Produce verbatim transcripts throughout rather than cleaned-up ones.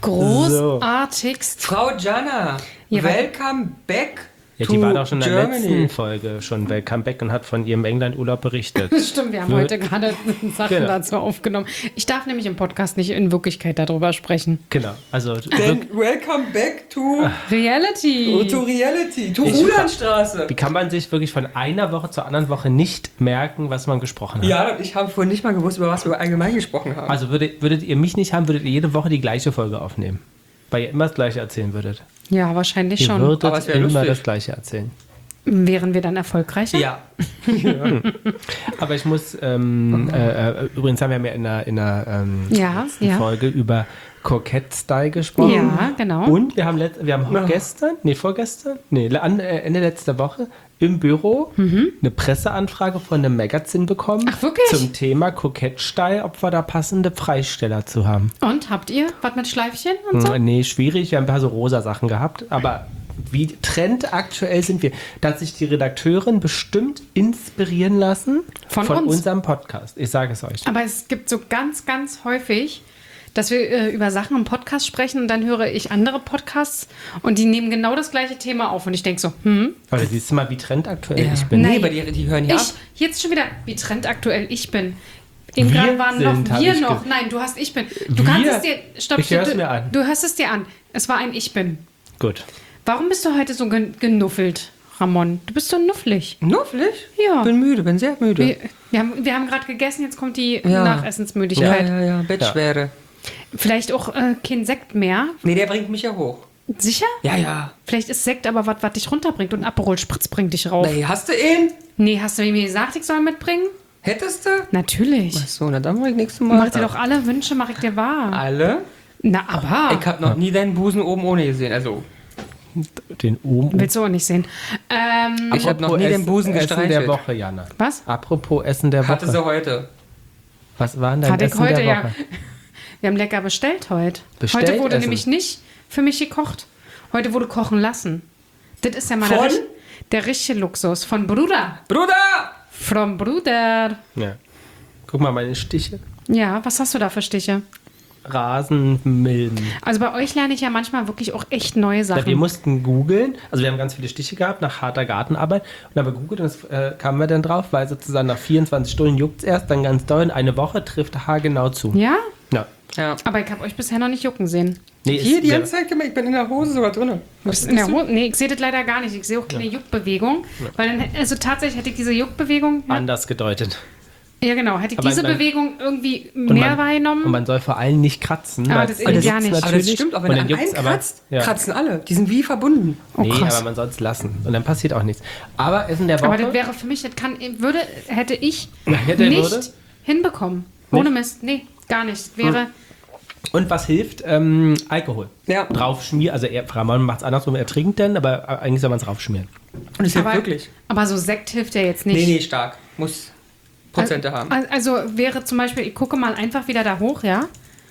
Großartigst. So. Frau Jana, ja, welcome back. Ja, die war doch schon in der letzten Folge schon Welcome Back und hat von ihrem England-Urlaub berichtet. Stimmt, wir haben Wird, heute gerade Sachen genau. dazu aufgenommen. Ich darf nämlich im Podcast nicht in Wirklichkeit darüber sprechen. Genau, also... Then welcome back to... Reality. To Reality, to Rulandstraße. Wie kann man sich wirklich von einer Woche zur anderen Woche nicht merken, was man gesprochen hat? Ja, ich habe vorhin nicht mal gewusst, über was wir allgemein gesprochen haben. Also würdet, würdet ihr mich nicht haben, würdet ihr jede Woche die gleiche Folge aufnehmen. Weil ihr immer das Gleiche erzählen würdet. Ja, wahrscheinlich ihr schon. Ihr würdet Aber es immer lustig. das Gleiche erzählen. Wären wir dann erfolgreicher? Ja. ja. Aber ich muss, ähm, äh, übrigens haben wir ja in einer, in einer ähm, ja, ja. Folge über Coquette-Style gesprochen. Ja, genau. Und wir haben, let- wir haben Ja. gestern, nee, vorgestern, nee, an, äh, Ende letzter Woche im Büro mhm. eine Presseanfrage von einem Magazin bekommen. Ach, wirklich? Zum Thema Coquette-Style, ob wir da passende Freisteller zu haben. Und, habt ihr was mit Schleifchen und so? Hm, nee, schwierig. Wir haben ein paar so rosa Sachen gehabt, aber wie trendaktuell sind wir. Da hat sich die Redakteurin bestimmt inspirieren lassen von, von uns. unserem Podcast. Ich sage es euch. Aber es gibt so ganz, ganz häufig, dass wir äh, über Sachen im Podcast sprechen und dann höre ich andere Podcasts und die nehmen genau das gleiche Thema auf und ich denke so, hm. Weil siehst du mal, wie trendaktuell Ja. ich bin. Nee, Nein. aber die, die hören ja ab. Ich, jetzt schon wieder, wie trendaktuell ich bin. Eben Wir gerade waren sind, noch hab wir ich noch. ge- Nein, du hast ich bin. Du Wir? kannst es dir. Stopp, Ich hör's du, mir an. du hörst es dir an. Es war ein Ich bin. Gut. Warum bist du heute so gen- genuffelt, Ramon? Du bist so nufflig. Nufflig? Ja. Bin müde, bin sehr müde. Wir, wir haben, wir haben gerade gegessen, jetzt kommt die Ja. Nachessensmüdigkeit. ja, ja, ja, Bettschwere. Vielleicht auch äh, kein Sekt mehr. Nee, der bringt mich ja hoch. Sicher? Ja, ja. Vielleicht ist Sekt aber was, was dich runterbringt und Aperol Spritz bringt dich rauf. Nee, hast du ihn? Nee, hast du mir gesagt, ich soll mitbringen? Hättest du? Natürlich. Ach so, na dann mach ich nächstes Mal. Mach dir doch alle Wünsche, mach ich dir wahr. Alle? Na, aber. Ich hab noch nie deinen Busen oben ohne gesehen. Also, Den oben. Willst du auch nicht sehen. Ähm, ich habe noch nie den Busen Essen der gestreichelt. Woche, Jana. was? Apropos Essen der Hatte Woche. sie heute. Was war denn dein Hatte ich Essen heute der ja. Woche? Wir haben lecker bestellt heute. Bestellt heute wurde essen. nämlich nicht für mich gekocht. Heute wurde kochen lassen. Das ist ja mal der, Von? richt- der richtige Luxus. Von Bruder. Bruder! From Bruder. Ja. Guck mal, meine Stiche. Ja, was hast du da für Stiche? Rasenmilben. Also bei euch lerne ich ja manchmal wirklich auch echt neue Sachen. Ja, wir mussten googeln, also wir haben ganz viele Stiche gehabt nach harter Gartenarbeit und dann haben wir gegoogelt und das äh, kamen wir dann drauf, weil sozusagen nach vierundzwanzig Stunden juckt es erst, dann ganz doll und eine Woche trifft haargenau zu. Ja? Ja. Ja. Aber ich habe euch bisher noch nicht jucken sehen. Nee, Hier ist die sehr- ganze Zeit gemacht. Ich bin in der Hose sogar drin. Du bist in der Hose? Nee, ich sehe das leider gar nicht. Ich sehe auch keine Juckbewegung. Weil dann, also tatsächlich hätte ich diese Juckbewegung. Ja, anders gedeutet. ja genau. Hätte ich Aber diese man- Bewegung irgendwie Und mehr man, wahrgenommen. Und man soll vor allem nicht kratzen. Ah, weil das es geht sitzt gar nicht. Aber das natürlich stimmt, auch wenn und du dann an juckt's, einen aber- kratzt, ja. kratzen alle. Die sind wie verbunden. Oh, nee, krass. aber man soll es lassen. Und dann passiert auch nichts. Aber Essen der Woche. Aber das wäre für mich, das kann, würde, hätte ich Ja, hätte, nicht würde? hinbekommen. Ohne Mist. Nee, gar nicht. Das wäre. Und was hilft? Ähm, Alkohol. Ja. Drauf schmieren. Also er, Ramon macht es andersrum, er trinkt dann, aber eigentlich soll man es draufschmieren. Und es hilft Aber, wirklich. aber so Sekt hilft ja jetzt nicht. Nee, nee, stark. Muss Prozente haben. Al- Also wäre zum Beispiel, ich gucke mal einfach wieder da hoch, ja?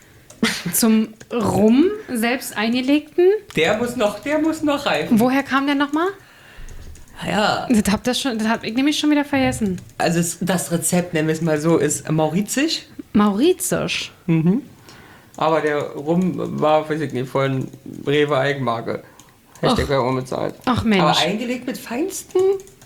Zum Rum selbst eingelegten. Der muss noch, der muss noch reifen. Woher kam der nochmal? Ja. Das hab, das schon, das hab ich nämlich schon wieder vergessen. Also es, das Rezept, nennen wir es mal so, ist mauritisch. Mauritius. Aber der Rum war, weiß ich nicht, von Rewe Eigenmarke. Hashtag Werbung bezahlt. Ach, Mensch. Aber eingelegt mit feinsten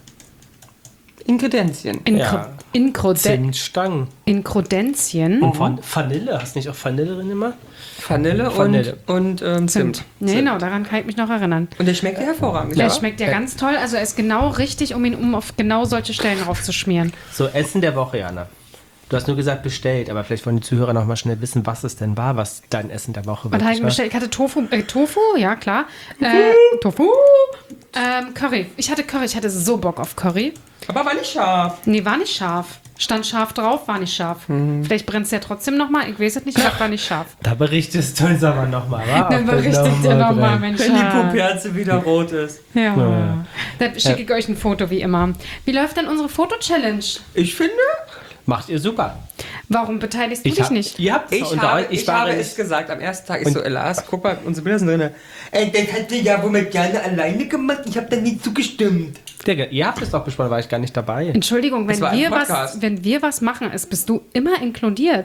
Inkredenzien. Inkro Ja. Inkrode Zimtstangen. Inkrodenzien. Und von Vanille. Hast du nicht auch Vanille drin immer? Vanille, Vanille. und, und ähm, Zimt. Zimt. Nee, genau, daran kann ich mich noch erinnern. Und der schmeckt ja hervorragend. Der ja? schmeckt ja ganz toll. Also er ist genau richtig, um ihn um auf genau solche Stellen raufzuschmieren. So, Essen der Woche, Jana. Du hast nur gesagt bestellt, aber vielleicht wollen die Zuhörer noch mal schnell wissen, was es denn war, was dein Essen der Woche Was habe ich war. bestellt? Ich hatte Tofu, äh, Tofu, ja klar. Äh, Tofu. Ähm, Curry. Ich hatte Curry, ich hatte so Bock auf Curry. Aber war nicht scharf. Nee, war nicht scharf. Stand scharf drauf, war nicht scharf. Mhm. Vielleicht brennt es ja trotzdem nochmal. Ich weiß es nicht, aber war nicht scharf. Da berichtest du uns aber nochmal, wa? Dann Ob das berichtet ihr noch nochmal, brennt. Mensch. Wenn die Puperze wieder rot ist. Ja. Ja. Dann schicke ich euch ein Foto, wie immer. Wie läuft denn unsere Foto-Challenge? Ich finde, Macht ihr super. Warum beteiligst du Ich dich hab, nicht? Ihr habt es ich unter habe, euch. ich war habe nicht- es gesagt. Am ersten Tag ist Und- so, Elas, guck mal, unsere Bilder sind drin. Ey, das hat der ja wohl mit gerne alleine gemacht. Ich habe da nie zugestimmt. Digga, ihr habt es doch besprochen, war ich gar nicht dabei. Entschuldigung, wenn Das war ein wir, was, Podcast. wenn wir was machen, ist, bist du immer inkludiert.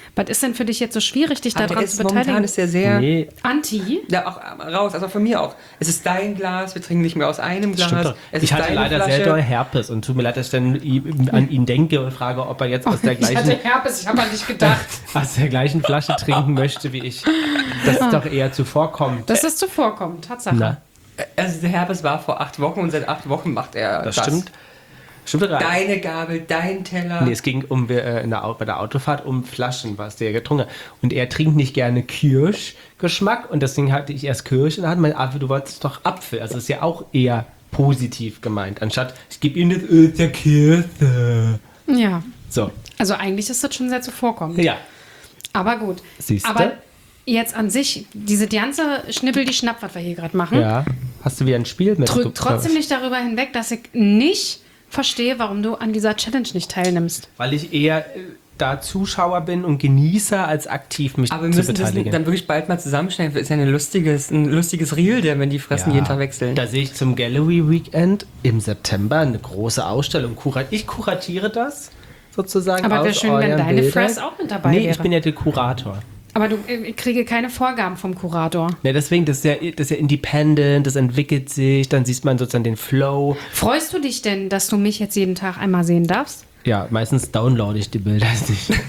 Was ist denn für dich jetzt so schwierig, dich Aber daran der zu ist momentan beteiligen? ist der sehr... Nee, Anti? Ja, auch raus, also von mir auch. Es ist dein Glas, wir trinken nicht mehr aus einem Glas. stimmt doch. Es Ich ist hatte deine leider Flasche. sehr doll Herpes und tut mir leid, dass ich dann i- an ihn denke und frage, ob er jetzt aus der Ich hatte gleichen, Herpes, ich habe an dich gedacht. aus der gleichen Flasche trinken möchte wie ich. Das ist doch eher zuvorkommend. Das ist zuvorkommend, Tatsache. Na, Also der Herpes war vor acht Wochen und seit acht Wochen macht er das das. stimmt. Stimmt doch. Deine Gabel, dein Teller. Nee, es ging um äh, in der, Au- bei der Autofahrt um Flaschen, was der getrunken hat. Und er trinkt nicht gerne Kirschgeschmack und deswegen hatte ich erst Kirsch und dann hat mein Apfel, du wolltest doch Apfel. Also ist ja auch eher positiv gemeint, anstatt ich gebe ihm das Öl der Kirche. Ja. So, Also eigentlich ist das schon sehr zuvorkommend. ja. Aber gut. Siehste? Aber jetzt an sich, diese ganze Schnibbel, die Schnapp, was wir hier gerade machen, Ja. Hast du wieder ein Spiel mit? drückt trotzdem nicht darüber hinweg, dass ich nicht verstehe, warum du an dieser Challenge nicht teilnimmst. Weil ich eher äh, da Zuschauer bin und Genießer, als aktiv mich Aber wir zu müssen das beteiligen. dann wirklich bald mal zusammenstellen. Das ist ja ein lustiges, ein lustiges Reel, der, wenn die Fressen Ja. jeden Tag wechseln. Da sehe ich zum Gallery Weekend im September eine große Ausstellung. Kurat ich kuratiere das sozusagen. Aber wäre aus schön, wenn euren deine Bildern. Fress auch mit dabei Nee, wäre. ich bin ja der Kurator. Aber du, ich kriege keine Vorgaben vom Kurator. Ja, deswegen, das ist ja, das ist ja independent, das entwickelt sich, dann sieht man sozusagen den Flow. Freust du dich denn, dass du mich jetzt jeden Tag einmal sehen darfst? Ja, meistens downloade ich die Bilder nicht.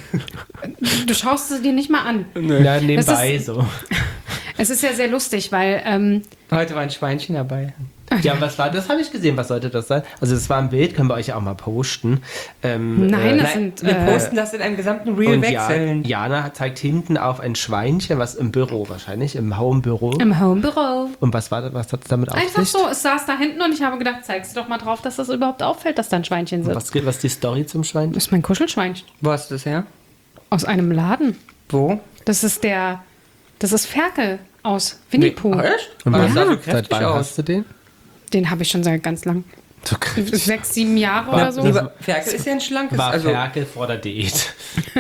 Du schaust sie dir nicht mal an. Ja, nebenbei ist- so. Es ist ja sehr lustig, weil ähm, Heute war ein Schweinchen dabei. Ja, was war das? Habe ich gesehen. Was sollte das sein? Also das war ein Bild, können wir euch ja auch mal posten. Ähm, Nein, äh, das sind Wir äh, posten das in einem gesamten Reel und ja, wechseln. Jana zeigt hinten auf ein Schweinchen, was im Büro wahrscheinlich, im Homebüro. im Homebüro. Und was war das, was hat es damit auf Einfach sich? so, es saß da hinten und ich habe gedacht, zeigst du doch mal drauf, dass das überhaupt auffällt, dass da ein Schweinchen sitzt. Was, was ist die Story zum Schwein? Das ist mein Kuschelschweinchen. Wo hast du das her? Aus einem Laden. Wo? Das ist der, das ist Ferkel aus Winnie Pooh. Ach, echt? Und Aber wann- das sah so Seit kräftig wann aus. hast du den? Den habe ich schon seit ganz lang. So kräftig. Sechs, sieben Jahre oder so. das- Lieber Ferkel ist ja ein schlankes. War Also, Ferkel vor der Diät.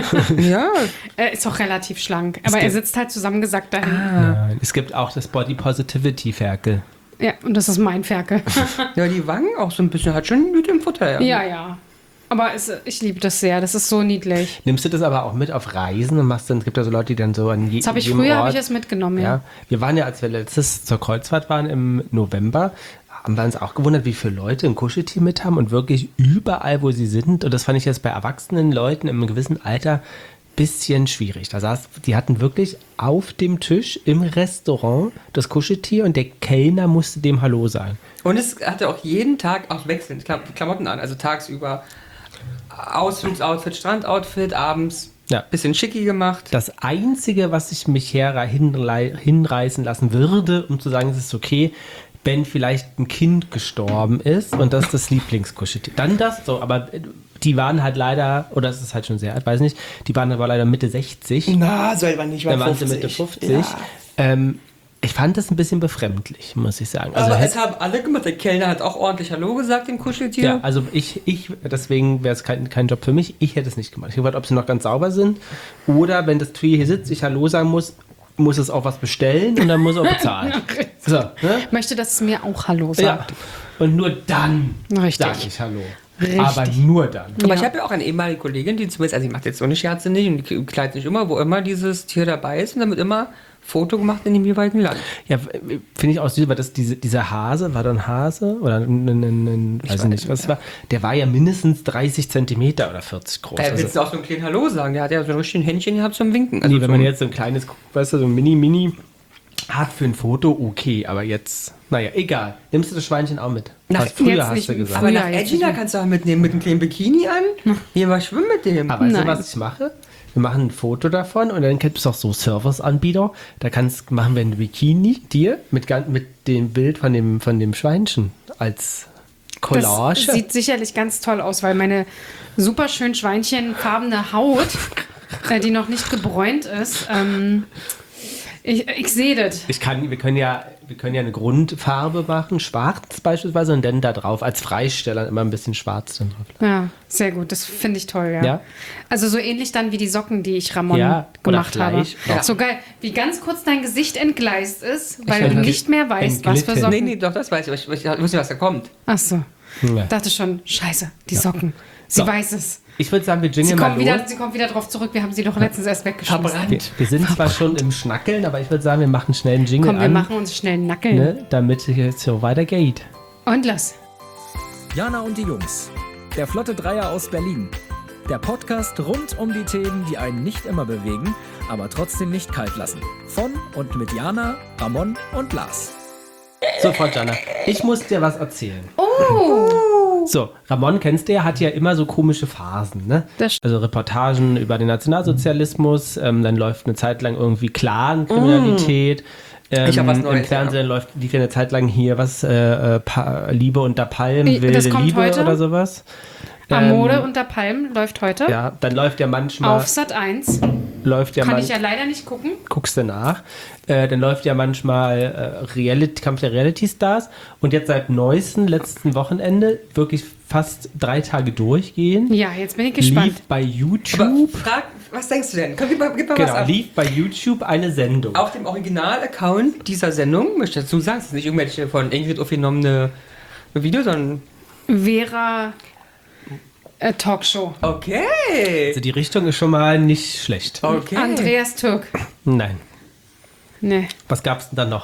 ja, Er ist auch relativ schlank, aber er gibt- sitzt halt zusammengesackt dahin. Nein, es gibt auch das Body Positivity Ferkel. Ja, und das ist mein Ferkel. ja, die Wangen auch so ein bisschen, hat schon gut im Futter. ja, ja. Aber es, ich liebe das sehr, das ist so niedlich. Nimmst du das aber auch mit auf Reisen und machst dann, es gibt ja so Leute, die dann so an je, Das habe ich jedem früher Ort, habe ich es mitgenommen, ja. ja. Wir waren ja, als wir letztes zur Kreuzfahrt waren im November, haben wir uns auch gewundert, wie viele Leute ein Kuscheltier mit haben und wirklich überall, wo sie sind. Und das fand ich jetzt bei erwachsenen Leuten im gewissen Alter bisschen schwierig. Da saß, die hatten wirklich auf dem Tisch im Restaurant das Kuscheltier und der Kellner musste dem Hallo sagen. Und es hatte auch jeden Tag auch wechselnd Klam- Klamotten an, also tagsüber Ausflugsoutfit, Strandoutfit, abends Ja. bisschen schicki gemacht. Das Einzige, was ich mich her hinrei- hinreißen lassen würde, um zu sagen, es ist okay, wenn vielleicht ein Kind gestorben ist und das ist das Lieblingskuscheltier. Dann das so, aber die waren halt leider, oder es ist halt schon sehr alt, weiß nicht, die waren aber leider Mitte sechzig. Na, soll man nicht mal Dann waren sie Mitte fünfzig. Ähm, ich fand das ein bisschen befremdlich, muss ich sagen. Also Aber hätte- es haben alle gemacht. Der Kellner hat auch ordentlich Hallo gesagt, dem Kuscheltier. ja, also ich, ich deswegen wäre es kein, kein Job für mich. Ich hätte es nicht gemacht. Ich habe gefragt, ob sie noch ganz sauber sind. Oder wenn das Tier hier sitzt, ich Hallo sagen muss, muss es auch was bestellen und dann muss er auch bezahlen. So, ne? Ich möchte, dass es mir auch Hallo Ja. sagt. Und nur dann Richtig. sage ich Hallo. Richtig. Aber nur dann. Aber Ja. ich habe ja auch eine ehemalige Kollegin, die zumindest, also die macht jetzt so eine Scherze nicht und die kleidet nicht immer, wo immer dieses Tier dabei ist und damit immer Foto gemacht in dem jeweiligen Land. Ja, finde ich auch süß, weil das, diese, dieser Hase, war da ein Hase? Oder ein, ein, ein, ein weiß weiß nicht, was nicht, es war. Der war ja mindestens dreißig Zentimeter oder vierzig groß. Da Also- willst du auch so ein kleines Hallo sagen. Der hat ja so ein richtiges Händchen gehabt zum Winken. Also nee, wenn zum- man jetzt so ein kleines, weißt du, so ein Mini-Mini hat für ein Foto, okay, aber jetzt, naja, egal. Nimmst du das Schweinchen auch mit? Nach- Hast- früher jetzt hast nicht du mit- gesagt. aber nach Ja, jetzt Edgina nicht. kannst du auch mitnehmen mit einem kleinen Bikini an. Hier mal schwimmen mit dem. Aber weißt du, Nein. was ich mache? Wir machen ein Foto davon und dann gibt es auch so Service-Anbieter. Da kannst, machen wir ein Bikini dir mit, gan- mit dem Bild von dem, von dem Schweinchen als Collage. Das sieht sicherlich ganz toll aus, weil meine super schön schweinchenfarbene Haut, äh, die noch nicht gebräunt ist, ähm, ich, ich sehe das. Ich kann, wir können ja, wir können ja eine Grundfarbe machen, schwarz beispielsweise, und dann da drauf als Freisteller immer ein bisschen schwarz dann drauf. Ja, sehr gut. Das finde ich toll, ja. Ja. Also so ähnlich dann wie die Socken, die ich Ramon Ja, oder gemacht habe. Fleisch. Ja. So geil, wie ganz kurz dein Gesicht entgleist ist, weil ein du Gl- nicht mehr weißt, ein was für Glitten. Socken. Nee, nee, doch, das weiß ich. Ich, ich wusste nicht, was da kommt. Ach so. Ja. Dachte schon, scheiße, die Socken. Sie So. weiß es. Ich würde sagen, wir Sie jingeln mal kommt, los. wieder, sie kommt wieder drauf zurück. Wir haben sie doch letztens erst weggeschmissen. Verbrannt. Wir, wir sind zwar schon im Schnackeln, aber ich würde sagen, wir machen schnell einen Jingle Komm, wir an, machen uns schnell einen Nackeln. ne, damit es jetzt so weitergeht. Und los. Jana und die Jungs. Der Flotte Dreier aus Berlin. Der Podcast rund um die Themen, die einen nicht immer bewegen, aber trotzdem nicht kalt lassen. Von und mit Jana, Ramon und Lars. So, Frau Jana, ich muss dir was erzählen. Oh. So, Ramon, kennst du ja, hat ja immer so komische Phasen, ne? Das Also Reportagen über den Nationalsozialismus, ähm, dann läuft eine Zeit lang irgendwie Clan-Kriminalität. Ähm, Ich hab was Neues, Im Fernsehen läuft lief ja eine Zeit lang hier was, äh, äh, pa Liebe unter Palmen, Äh, wilde das kommt Liebe heute? oder sowas. Amore Ähm, unter Palmen läuft heute Ja, dann läuft ja manchmal, auf Sat eins. läuft ja Kann man, ich ja leider nicht gucken. guckst du nach, äh, dann läuft ja manchmal äh, Reality, Kampf der Reality Stars und jetzt seit neuestem, letzten Wochenende, wirklich fast drei Tage durchgehen, Ja, jetzt bin ich gespannt. lief bei Aber YouTube, frag, was denkst du denn? Komm, gib mal, gib mal was genau, ab. lief bei YouTube eine Sendung. Auf dem Original-Account dieser Sendung, möchte ich dazu sagen, es ist nicht irgendwelche von Ingrid aufgenommene Videos, sondern... Vera äh, Talkshow. Okay. Also die Richtung ist schon mal nicht schlecht. Okay. Andreas Türk. Nein. Nee. Was gab's denn dann noch?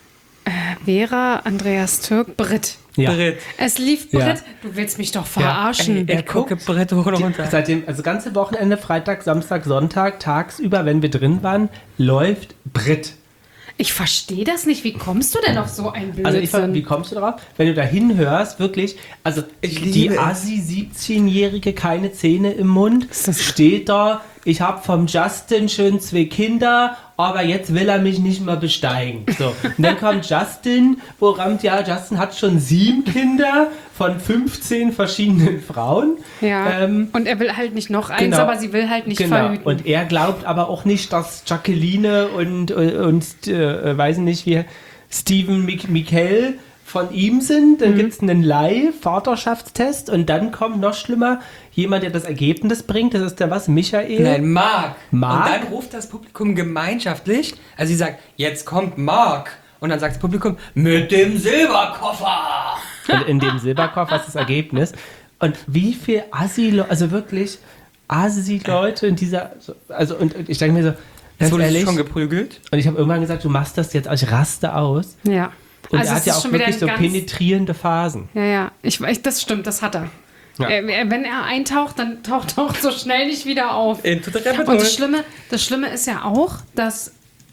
Vera, Andreas Türk, Brit. Ja. Brit. Es lief Ja. Brit. Du willst mich doch verarschen. Ey, ich gucke Brett hoch und runter. Seitdem, also ganze Wochenende, Freitag, Samstag, Sonntag, tagsüber, wenn wir drin waren, läuft Brit. Ich verstehe das nicht. Wie kommst du denn auf so ein Blödsinn? Also ich fand, wie kommst du darauf? Wenn du da hinhörst, wirklich, also Ich die liebe es. Assi siebzehnjährige, keine Zähne im Mund, das- steht da, ich habe vom Justin schon zwei Kinder, aber jetzt will er mich nicht mehr besteigen. So. Und dann kommt Justin, woran, ja, Justin hat schon sieben Kinder von fünfzehn verschiedenen Frauen. ja. Ähm, Und er will halt nicht noch eins, genau. aber sie will halt nicht Genau. verhüten. Und er glaubt aber auch nicht, dass Jacqueline und, und, und äh, weiß nicht wie, Steven Mik Michael von ihm sind. Dann gibt es einen Live-Vaterschaftstest und dann kommt noch schlimmer jemand, der das Ergebnis bringt. Das ist der was? Michael? Nein, Mark. Mark? Und dann ruft das Publikum gemeinschaftlich, also sie sagt, jetzt kommt Mark. Und dann sagt das Publikum, mit dem Silberkoffer. Und in dem Silberkopf was ist das Ergebnis. Und wie viel Assi, also wirklich Assi-Leute in dieser, also und ich denke mir so, Jetzt ganz wurde ehrlich, schon geprügelt. und ich habe irgendwann gesagt, du machst das jetzt, also ich raste aus. ja. Und Also er es hat ja ist auch schon wieder wirklich ein so ganz- penetrierende Phasen. Ja, ja. Ich, ich, das stimmt, das hat er. Ja. Er, er- wenn er eintaucht, dann taucht er auch so schnell nicht wieder auf. Into the rabbit Und hole. das Schlimme, das Schlimme ist ja auch, dass,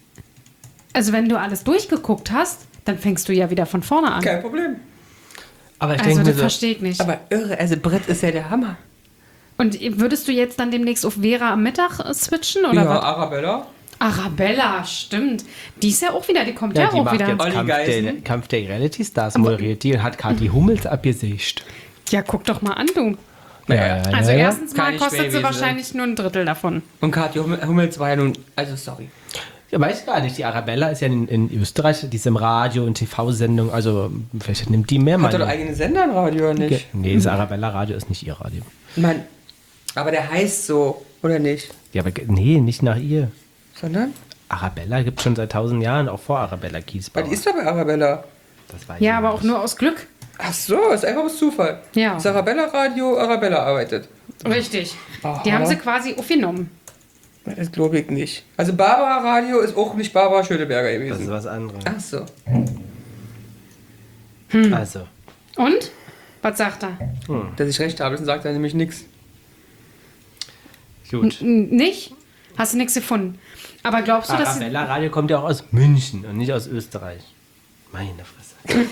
also wenn du alles durchgeguckt hast, dann fängst du ja wieder von vorne an. Kein Problem. Aber ich Also denke das mir so, verstehe ich nicht. Aber irre, also Brett ist ja der Hammer. Und würdest du jetzt dann demnächst auf Vera am Mittag äh, switchen? Oder Ja, was? Arabella. Arabella, stimmt. Die ist ja auch wieder, die kommt ja, ja, die auch macht wieder. jetzt Olli Kampf der, Geisen. Kampf der Reality Stars moderiert die und hat Kathi Hummels abgesicht. Ja, guck doch mal an, du. Ja, Also ja, ja. erstens Kann mal nicht kostet schwer sie gewesen wahrscheinlich nur ein Drittel davon. Und Kathi Hummel- Hummels war ja nun, also sorry. Ja, weiß ich gar nicht. Die Arabella ist ja in, in Österreich, die ist im Radio und T V-Sendung, also vielleicht nimmt die mehr Hat er doch mal. eigene Sender im Radio, oder nicht? Nee, das Arabella Radio ist nicht ihr Radio. Mann, aber der heißt so, oder nicht? Ja, aber ge- nee, nicht nach ihr. Sondern? Arabella gibt es schon seit tausend Jahren, auch vor Arabella Kiesbauer. Was ist da bei Arabella? Das weiß Ja, ich aber nicht. auch nur aus Glück. Ach so, ist einfach aus Zufall. Ja. Das Arabella Radio, Arabella arbeitet. Richtig. Aha. Die haben sie quasi aufgenommen. Das glaube ich nicht. Also Barbara Radio ist auch nicht Barbara Schöneberger Das ist gewesen. was anderes. Ach so. Also, Und? Was sagt er? Dass ich recht habe, dann sagt er nämlich nichts. gut. N- Nicht? Hast du nichts gefunden. Aber glaubst du, dass sie... Arabella Radio kommt ja auch aus München und nicht aus Österreich. Meine Fresse.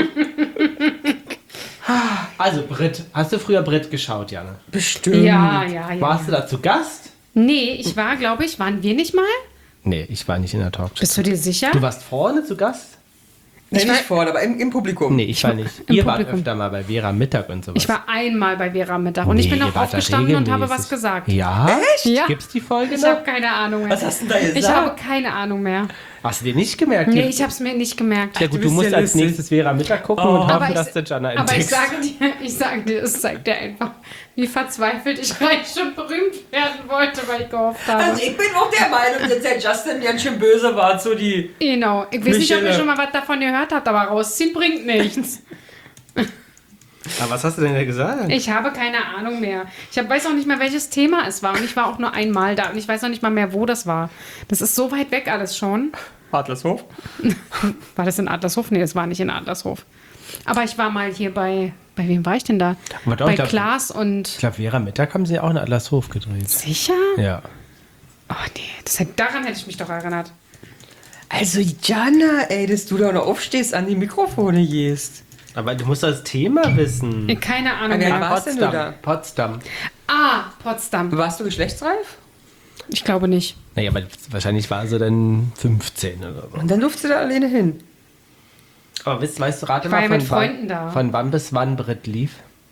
Also, Brit. Hast du früher Brit geschaut, Jana? Bestimmt. Ja, ja, ja. Warst du da zu Gast? Nee, ich war, glaube ich, waren wir nicht mal? Nee, ich war nicht in der Talkshow. Bist du dir sicher? Du warst vorne zu Gast? Nee, Ich nicht war- vorne, aber im, im Publikum. Nee, ich war nicht. im Ihr wart Publikum. öfter mal bei Vera Mittag und sowas. Ich war einmal bei Vera Mittag und ich bin Nee, auch ihr wart da aufgestanden und habe regelmäßig. was gesagt. Ja? Echt? Ja. Gibt's die Folge Ich noch? habe keine Ahnung mehr. Was hast du denn da gesagt? Ich habe keine Ahnung mehr. Hast du dir nicht gemerkt? Nee, Die- ich habe es mir nicht gemerkt. ja du gut, du bist musst ja als lustig. nächstes Vera Mittag gucken und Aber hoffen, ich- dass der Jana Aber ich entdeckst. sage dir, ich sage dir, es zeigt dir einfach, wie verzweifelt ich reich schon berühmt werden wollte, weil ich gehofft habe. Also ich bin auch der Meinung, dass der Justin ganz schön böse war zu die... Genau. Ich weiß nicht, ob ihr Michelle. schon mal was davon gehört habt, aber rausziehen bringt nichts. Aber was hast du denn da gesagt? Ich habe keine Ahnung mehr. Ich hab, weiß auch nicht mehr, welches Thema es war. Und ich war auch nur einmal da. Und ich weiß noch nicht mal mehr, wo das war. Das ist so weit weg alles schon. Adlershof? War das in Adlershof? Nee, das war nicht in Adlershof. Aber ich war mal hier bei... Bei wem war ich denn da? Aber doch, bei ich glaub- Klaas und... Ich glaube, Vera Mittag haben sie auch in Adlershof gedreht. Sicher? Ja. Oh nee, das hätte, daran hätte ich mich doch erinnert. Also, Jana, ey, dass du da noch aufstehst, an die Mikrofone gehst. Aber du musst das Thema wissen. Ich, keine Ahnung Aber wer mehr. warst denn du da? Potsdam. Ah, Potsdam. Warst du geschlechtsreif? Ich glaube nicht. Naja, aber wahrscheinlich war sie dann fünfzehn oder so. Und dann durfst du da alleine hin. Aber weißt, weißt du, rate Ich war mal, ja von, mit Freunden da. wann, von wann bis wann Brit lief?